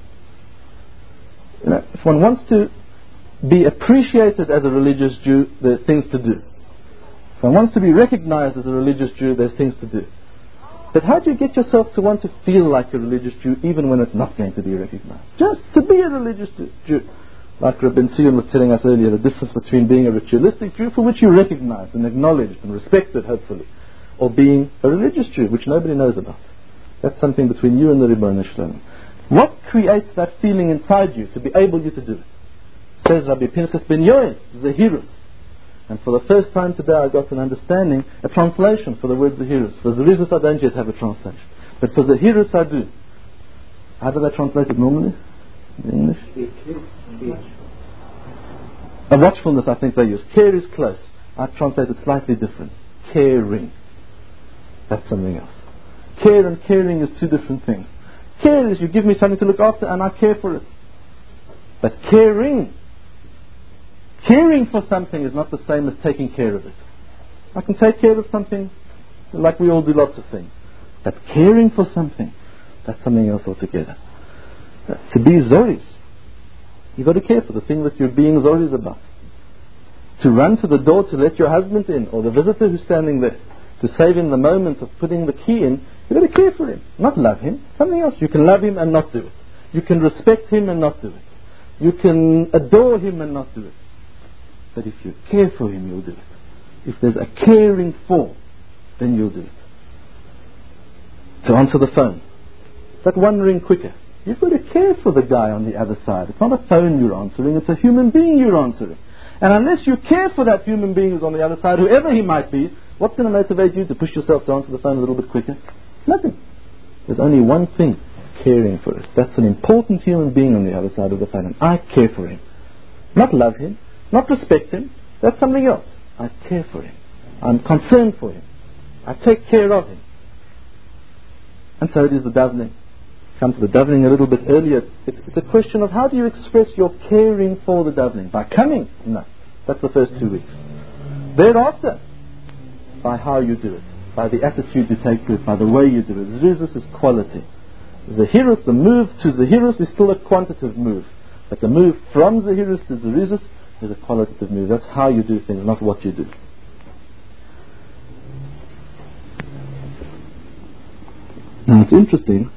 You know, if one wants to be appreciated as a religious Jew, there's things to do. If one wants to be recognized as a religious Jew, there's things to do. But how do you get yourself to want to feel like a religious Jew even when it's not going to be recognized? Just to be a religious Jew. Like Rabbi Sion was telling us earlier, the difference between being a ritualistic Jew for which you're recognized and acknowledged and respected, hopefully, or being a religious Jew which nobody knows about. That's something between you and the Ribono Shel Olam. What creates that feeling inside you to be able you to do it? Says Rabbi Pinchas ben Yair, Zehirus. And for the first time today I got an understanding, a translation for the word Zehirus. For Zrizos I don't yet have a translation. But for Zehirus I do. How do they translate it normally? In English? A watchfulness I think they use. Care is close. I translate it slightly different. Caring. That's something else. Care and caring is two different things. Care is you give me something to look after and I care for it. But caring, caring for something is not the same as taking care of it. I can take care of something like we all do lots of things. But caring for something, that's something else altogether. Uh, to be Zoris, you've got to care for the thing that you're being Zoris about. To run to the door to let your husband in, or the visitor who's standing there, to save him the moment of putting the key in, you've got to care for him, not love him. Something else. You can love him and not do it. You can respect him and not do it. You can adore him and not do it. But if you care for him, you'll do it. If there's a caring for, then you'll do it. To answer the phone, that one ring quicker. You've got to care for the guy on the other side. It's not a phone you're answering, it's a human being you're answering. And unless you care for that human being who's on the other side, whoever he might be, what's going to motivate you to push yourself to answer the phone a little bit quicker? Nothing. There's only one thing, caring for it. That's an important human being on the other side of the phone, and I care for him. Not love him, not respect him, that's something else. I care for him. I'm concerned for him. I take care of him. And so it is the davening. come to the davening a little bit earlier. It's, it's a question of how do you express your caring for the davening? By coming? No. That's the first two weeks. Thereafter, by how you do it, by the attitude you take to it, by the way you do it. Zrizus is quality. Zahirus, the move to Zahirus is still a quantitative move. But the move from Zahirus to Zrizus is a qualitative move. That's how you do things, not what you do. Now it's interesting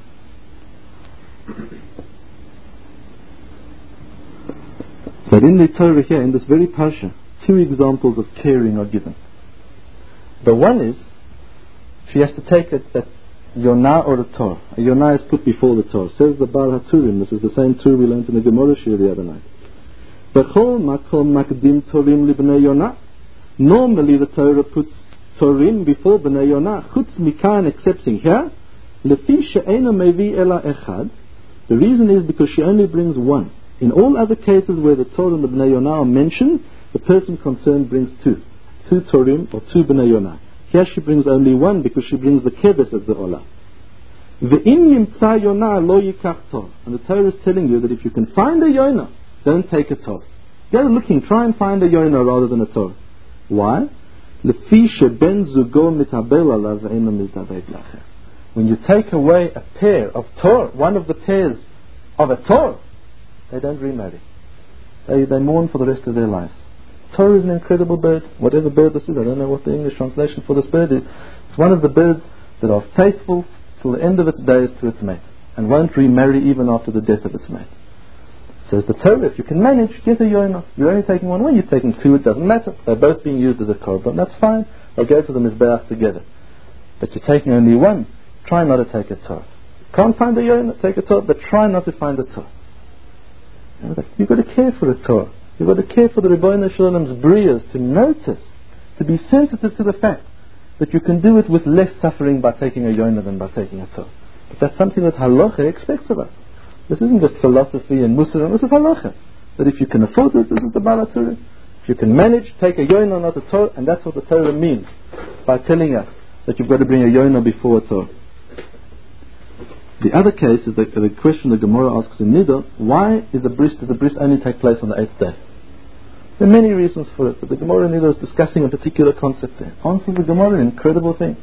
that in the Torah here, in this very parsha, two examples of caring are given. The one is, she has to take it that Yonah or a Torah. A Yonah is put before the Torah. Says the Baal HaTurim, this is the same Torah we learned in the Gemara Shir the other night. Bechol makom makdim Torim libnei Yonah. Normally the Torah puts Torim before Bnei Yonah. Chutz mikan, excepting here. Lefi she'ena mevi ela echad. The reason is because she only brings one. In all other cases where the Torah and the Bnei Yonah are mentioned, the person concerned brings two. Two Torim or two Bnei Yonah. Here she brings only one because she brings the Keves as the Olah. Ve'im yimtza Yonah lo yikach Tor. And the Torah is telling you that if you can find a Yonah, don't take a Tor. Go looking, try and find a Yonah rather than a Tor. Why? Lefi sheben zugo mitabel alav ve'ena mitabel lacher. When you take away a pair of Tor, one of the pairs of a Tor, they don't remarry. They, they mourn for the rest of their life. Tor is an incredible bird. Whatever bird this is, I don't know what the English translation for this bird is. It's one of the birds that are faithful till the end of its days to its mate and won't remarry even after the death of its mate. Says the Torah, if you can manage, get a Yonah. You're only taking one. When you're taking two, it doesn't matter. They're both being used as a korban. That's fine. They go to the Mizbeach together. But you're taking only one. Try not to take a Torah. Can't find a Yonah, take a Torah, but try not to find a Torah. You've got to care for a Torah. You've got to care for the Rebbeinu Shalom's briyas, to notice, to be sensitive to the fact that you can do it with less suffering by taking a Yonah than by taking a Torah. But that's something that Halacha expects of us. This isn't just philosophy and Musar, this is Halacha. That if you can afford it, this is the Baal HaTurim. If you can manage, take a Yonah, not a Torah, and that's what the Torah means by telling us that you've got to bring a Yonah before a Torah. The other case is the, the question the Gemara asks in Nida, why is a bris, does a bris only take place on the eighth day? There are many reasons for it, but the Gemara in Nida is discussing a particular concept there. Answer the Gemara, an incredible thing.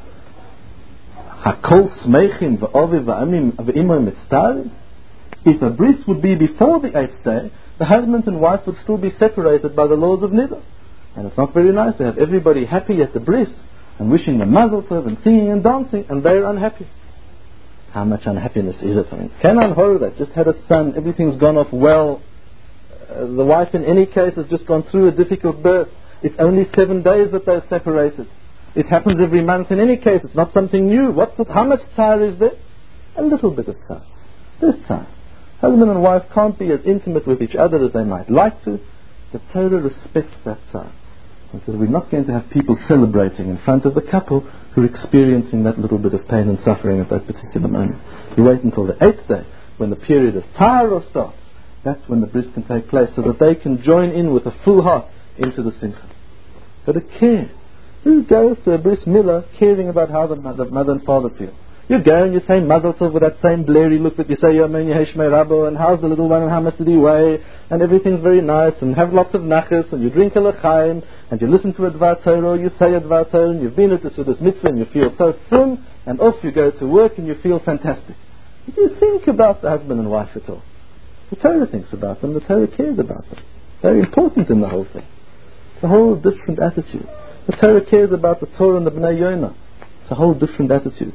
Hakol smeichim v'avi v'amim v'imay mitztarim. If a bris would be before the eighth day, the husband and wife would still be separated by the laws of Nida. And it's not very nice to have everybody happy at the bris and wishing them mazel tov and singing and dancing, and they're unhappy. How much unhappiness is it? I mean, Kenan Horvath just had a son, everything's gone off well. Uh, the wife in any case has just gone through a difficult birth. It's only seven days that they're separated. It happens every month in any case. It's not something new. What's the, how much tsar is there? A little bit of tsar. There's tsar. Husband and wife can't be as intimate with each other as they might like to. The Torah respects that tsar. And says we're not going to have people celebrating in front of the couple who are experiencing that little bit of pain and suffering at that particular moment. You wait until the eighth day, when the period of Tara starts. That's when the bris can take place, so that they can join in with a full heart into the simcha. But a care. Who goes to a bris milah caring about how the mother, mother and father feel? You go and you say mazel tov with that same blurry look that you say Yamen Yeheshmei Rabbo, and how's the little one and how much did he weigh, and everything's very nice, and have lots of nachas, and you drink a l'chaim, and you listen to a dvar Torah, you say a dvar Torah, and you've been at the Sudas Mitzvah, and you feel so frum, and off you go to work, and you feel fantastic. Did you think about the husband and wife at all? The Torah thinks about them, the Torah cares about them. They're important in the whole thing. It's a whole different attitude. The Torah cares about the Torah and the Bnei Yonah. It's a whole different attitude.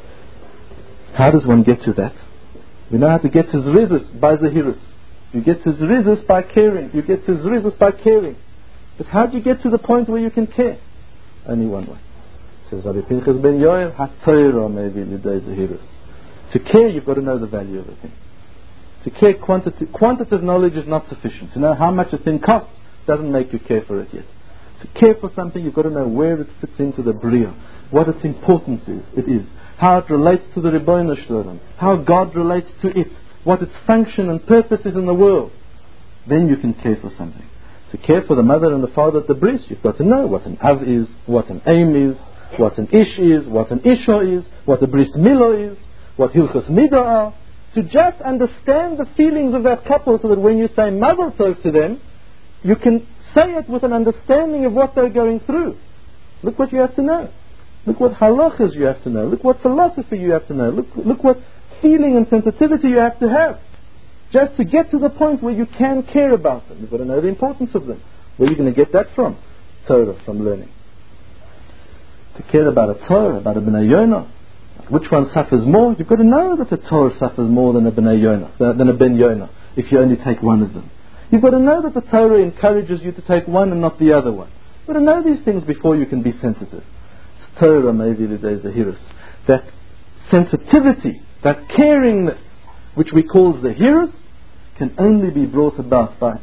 How does one get to that? We know how to get to Zrizus by Zahirus. You get to Zrizus by caring. You get to Zrizus by caring. But how do you get to the point where you can care? Only one way. Says Rabbi Pinchas ben Yoel, HaTorah maybe l'day Zahirus. To care, you've got to know the value of a thing. To care, quantitative, quantitative knowledge is not sufficient. To know how much a thing costs doesn't make you care for it yet. To care for something, you've got to know where it fits into the Bria, what its importance is. It is. How it relates to the Rebbeinu Shalom, how God relates to it, what its function and purpose is in the world. Then you can care for something. To care for the mother and the father at the bris, you've got to know what an av is, what an aim is, what an ish is, what an isha is, what a bris milah is, what Hilchos Midah are, to just understand the feelings of that couple so that when you say Mazel Tov to them, you can say it with an understanding of what they're going through. Look what you have to know. Look what halachas you have to know. Look what philosophy you have to know. Look, look what feeling and sensitivity you have to have. Just to get to the point where you can care about them. You've got to know the importance of them. Where are you going to get that from? Torah, from learning. To care about a Torah, about a Bnei Yonah. Which one suffers more? You've got to know that a Torah suffers more than a Bnei Yonah, than a Ben Yonah, if you only take one of them. You've got to know that the Torah encourages you to take one and not the other one. You've got to know these things before you can be sensitive. It's Torah, maybe the days of Hiras. That sensitivity, that caringness, which we call the Hiras, can only be brought about by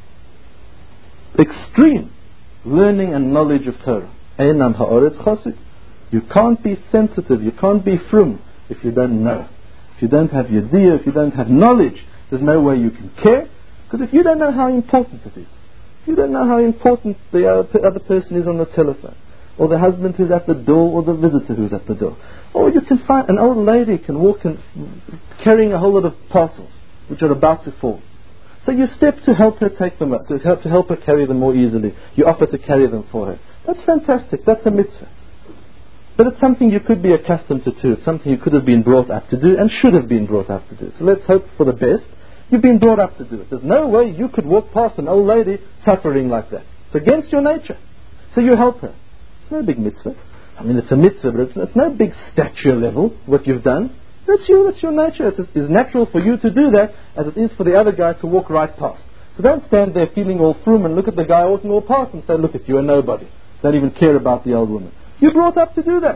extreme learning and knowledge of Torah. Einam ha'oretz chassid. You can't be sensitive, you can't be frum if you don't know. If you don't have yediyah, if you don't have knowledge, there's no way you can care. Because if you don't know how important it is, if you don't know how important the other, other person is on the telephone, or the husband who's at the door, or the visitor who's at the door, or you can find an old lady can walk in carrying a whole lot of parcels which are about to fall. So you step to help her take them up, to help, to help her carry them more easily. You offer to carry them for her. That's fantastic, that's a mitzvah. But it's something you could be accustomed to do. It's something you could have been brought up to do and should have been brought up to do. So let's hope for the best. You've been brought up to do it. There's no way you could walk past an old lady suffering like that. It's against your nature. So you help her. It's no big mitzvah. I mean, it's a mitzvah, but it's, it's no big stature level, what you've done. That's you, that's your nature. It's as natural for you to do that as it is for the other guy to walk right past. So don't stand there feeling all frum and look at the guy walking all past and say, look at you, a nobody. Don't even care about the old woman. You're brought up to do that.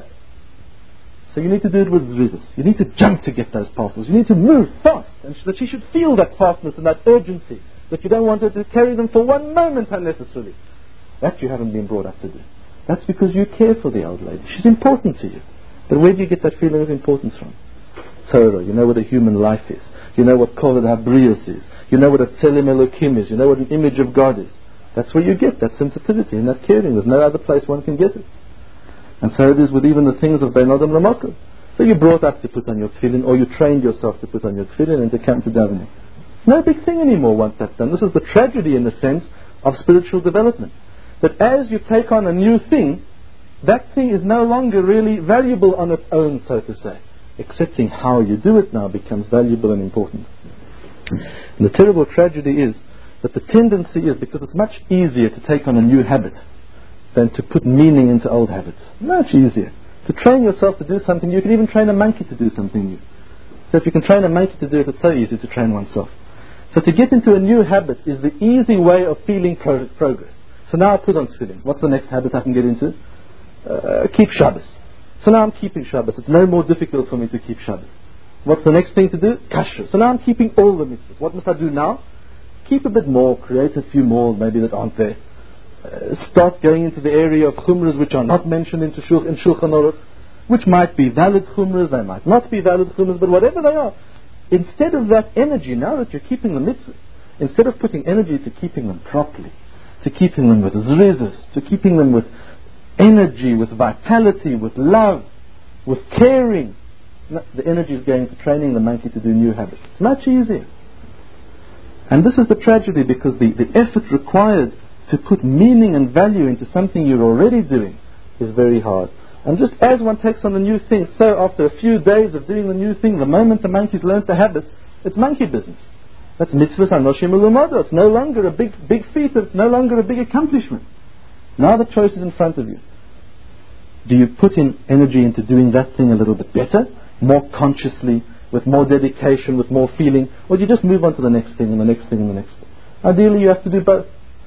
So you need to do it with zrizos. You need to jump to get those parcels. You need to move fast. And so that she should feel that fastness and that urgency. That you don't want her to carry them for one moment unnecessarily. That you haven't been brought up to do. That's because you care for the old lady. She's important to you. But where do you get that feeling of importance from? Torah. You know what a human life is. You know what Kol HaBrios is. You know what a Tzelem Elokim is. You know what an image of God is. That's where you get that sensitivity and that caring. There's no other place one can get it. And so it is with even the things of Ben Adam Lamakov. So you're brought up to put on your tefillin, or you trained yourself to put on your tefillin and to come to davening. No big thing anymore once that's done. This is the tragedy in the sense of spiritual development. That as you take on a new thing, that thing is no longer really valuable on its own, so to say. Accepting how you do it now becomes valuable and important. And the terrible tragedy is that the tendency is, because it's much easier to take on a new habit than to put meaning into old habits. Much easier. To train yourself to do something, you can even train a monkey to do something new. So if you can train a monkey to do it, it's so easy to train oneself. So to get into a new habit is the easy way of feeling pro- progress. So now I put on tefillin. What's the next habit I can get into? Uh, keep Shabbos. So now I'm keeping Shabbos. It's no more difficult for me to keep Shabbos. What's the next thing to do? Kashrut. So now I'm keeping all the mitzvahs. What must I do now? Keep a bit more, create a few more maybe that aren't there. Uh, start going into the area of chumras which are not mentioned into shul, in Shulchan Aruch, which might be valid chumras, they might not be valid chumras, but whatever they are, instead of that energy, now that you're keeping the mitzvahs, instead of putting energy to keeping them properly, to keeping them with zrizos, to keeping them with energy, with vitality, with love, with caring, no, the energy is going to training the monkey to do new habits. It's much easier. And this is the tragedy, because the, the effort required to put meaning and value into something you're already doing is very hard. And just as one takes on a new thing, so after a few days of doing the new thing, the moment the monkey's learned the habit, it's monkey business. That's mitzvahs anoshim ulumado. It's no longer a big big feat, it's no longer a big accomplishment. Now the choice is in front of you. Do you put in energy into doing that thing a little bit better, more consciously, with more dedication, with more feeling, or do you just move on to the next thing and the next thing and the next thing? Ideally you have to do both.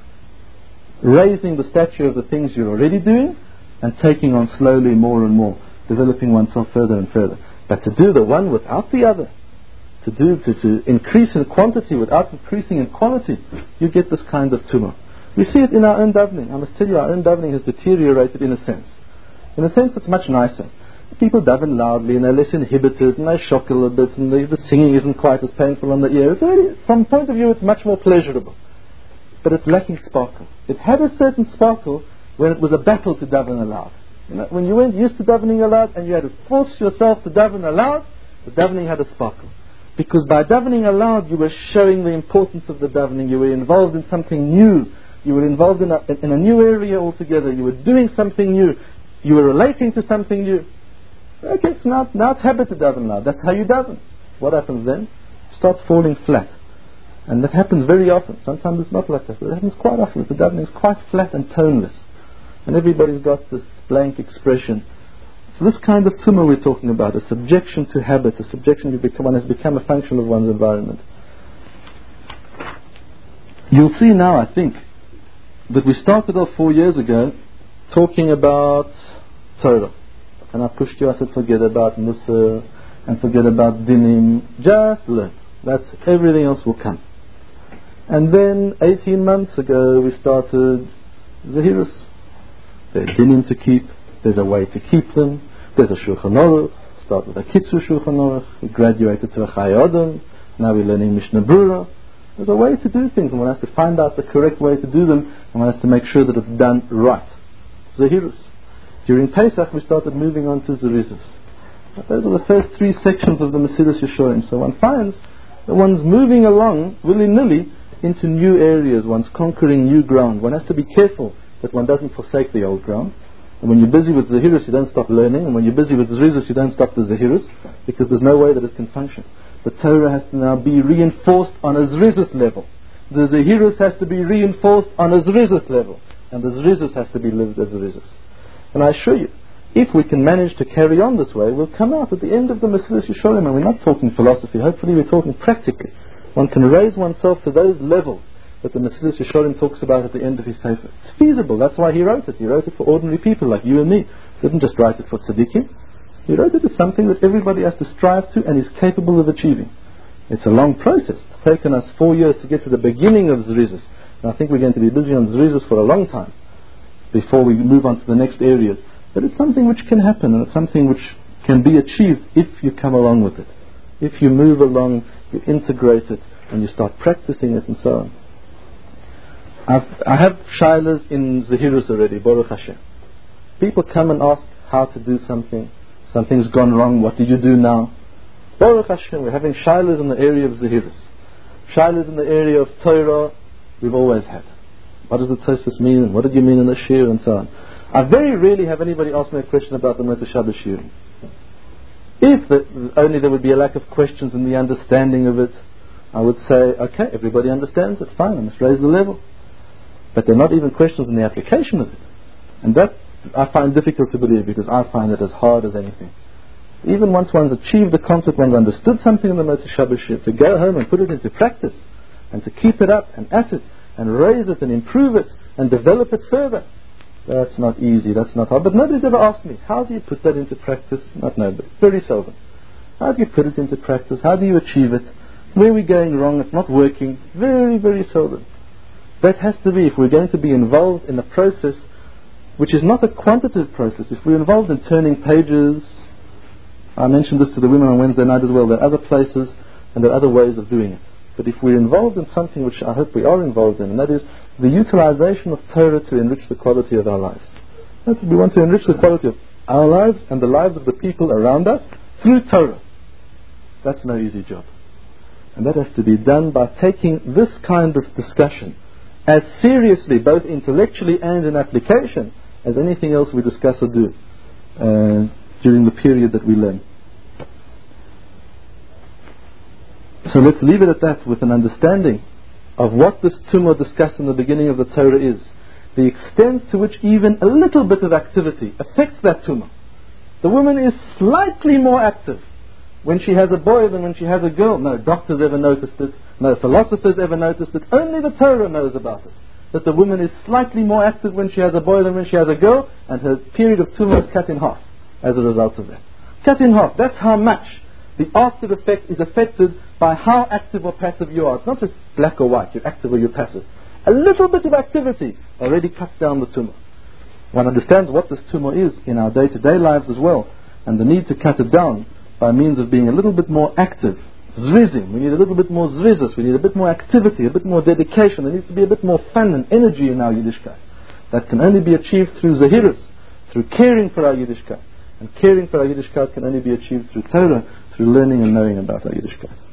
Raising the stature of the things you're already doing and taking on slowly more and more, developing oneself further and further. But to do the one without the other, to do to, to increase in quantity without increasing in quality, you get this kind of tumor. We see it in our own davening. I must tell you, our own davening has deteriorated in a sense. In a sense, it's much nicer. People daven loudly and they're less inhibited and they shock a little bit and the, the singing isn't quite as painful on the ear. It's really, from point of view, it's much more pleasurable. But it's lacking sparkle. It had a certain sparkle when it was a battle to daven aloud. You know, when you weren't used to davening aloud and you had to force yourself to daven aloud, The davening had a sparkle. Because by davening aloud, you were showing the importance of the davening. You were involved in something new. You were involved in a, in a new area altogether. You were doing something new. You were relating to something new. Okay, so now, now it's habit to daven loud. That's how you daven. What happens then? It starts falling flat. And that happens very often. Sometimes it's not like that, but it happens quite often. The davening is quite flat and toneless. And everybody's got this blank expression. So this kind of tumor we're talking about, a subjection to habit, a subjection to become, one has become a function of one's environment. You'll see now, I think, that we started off four years ago talking about Torah. And I pushed you, I said forget about Musar and forget about Dinim, just learn. That's everything else will come. And then eighteen months ago we started Zahirus. There are Dinim to keep, there's a way to keep them, there's a Shulchan Aruch, start with a Kitzur Shulchan Aruch, we graduated to a Chai Adam, now we're learning Mishnah Brura. There's a way to do things, and one has to find out the correct way to do them, and one has to make sure that it's done right. Zahirus. During Pesach we started moving on to Zerizus. Those are the first three sections of the Mesilas Yesharim. So one finds that one's moving along willy-nilly into new areas, one's conquering new ground. One has to be careful that one doesn't forsake the old ground. And when you're busy with Zahirus, you don't stop learning, and when you're busy with Zerizus, you don't stop the Zahirus, because there's no way that it can function. The Torah has to now be reinforced on a Zerizus level. The Zahirus has to be reinforced on a Zerizus level, and the Zerizus has to be lived as Zerizus. And I assure you, if we can manage to carry on this way, we'll come out at the end of the Mesilas Yesharim, and we're not talking philosophy, hopefully we're talking practically. One can raise oneself to those levels that the Mesilas Yesharim talks about at the end of his Sefer. It's feasible, that's why he wrote it. He wrote it for ordinary people like you and me. He didn't just write it for tzaddikim. He wrote it as something that everybody has to strive to and is capable of achieving. It's a long process. It's taken us four years to get to the beginning of Zerizus. And I think we're going to be busy on Zerizus for a long time before we move on to the next areas. But it's something which can happen, and it's something which can be achieved if you come along with it. If you move along, you integrate it, and you start practicing it and so on. I've, I have shilas in Zahirus already, Baruch Hashem. People come and ask how to do something. Something's gone wrong, what do you do now? Baruch Hashem, we're having shilas in the area of Zahirus. Shilas in the area of Torah, we've always had. What does the Tosfos mean, and what did you mean in the Shir, and so on. I very rarely have anybody ask me a question about the Motzei Shabbos Shiurim. If the, only there would be a lack of questions in the understanding of it, I would say, okay, everybody understands it, fine, I must raise the level. But there are not even questions in the application of it. And that I find difficult to believe, because I find it as hard as anything. Even once one's achieved the concept, one's understood something in the Motzei Shabbos Shiurim, to go home and put it into practice, and to keep it up and at it, and raise it and improve it, and develop it further. That's not easy, that's not hard. But nobody's ever asked me, how do you put that into practice? Not nobody, very seldom. How do you put it into practice? How do you achieve it? Where are we going wrong? It's not working. Very, very seldom. That has to be, if we're going to be involved in a process which is not a quantitative process, if we're involved in turning pages, I mentioned this to the women on Wednesday night as well, there are other places and there are other ways of doing it. But if we're involved in something which I hope we are involved in, and that is the utilization of Torah to enrich the quality of our lives. That's, we want to enrich the quality of our lives and the lives of the people around us through Torah. That's no easy job. And that has to be done by taking this kind of discussion as seriously, both intellectually and in application, as anything else we discuss or do uh, during the period that we learn. So let's leave it at that, with an understanding of what this tumor discussed in the beginning of the Torah is. The extent to which even a little bit of activity affects that tumor. The woman is slightly more active when she has a boy than when she has a girl. No doctors ever noticed it. No philosophers ever noticed it. Only the Torah knows about it. That the woman is slightly more active when she has a boy than when she has a girl, and her period of tumor is cut in half as a result of that. Cut in half. That's how much the after effect is affected by how active or passive you are. It's not just black or white, you're active or you're passive. A little bit of activity already cuts down the tumor. One understands what this tumor is in our day-to-day lives as well, and the need to cut it down by means of being a little bit more active. Zrizim, we need a little bit more zrizus, we need a bit more activity, a bit more dedication. There needs to be a bit more fun and energy in our Yiddishkeit. That can only be achieved through Zahirus, through caring for our Yiddishkeit, And caring for our Yiddishkeit can only be achieved through Torah, through learning and knowing about our Yiddishkeit.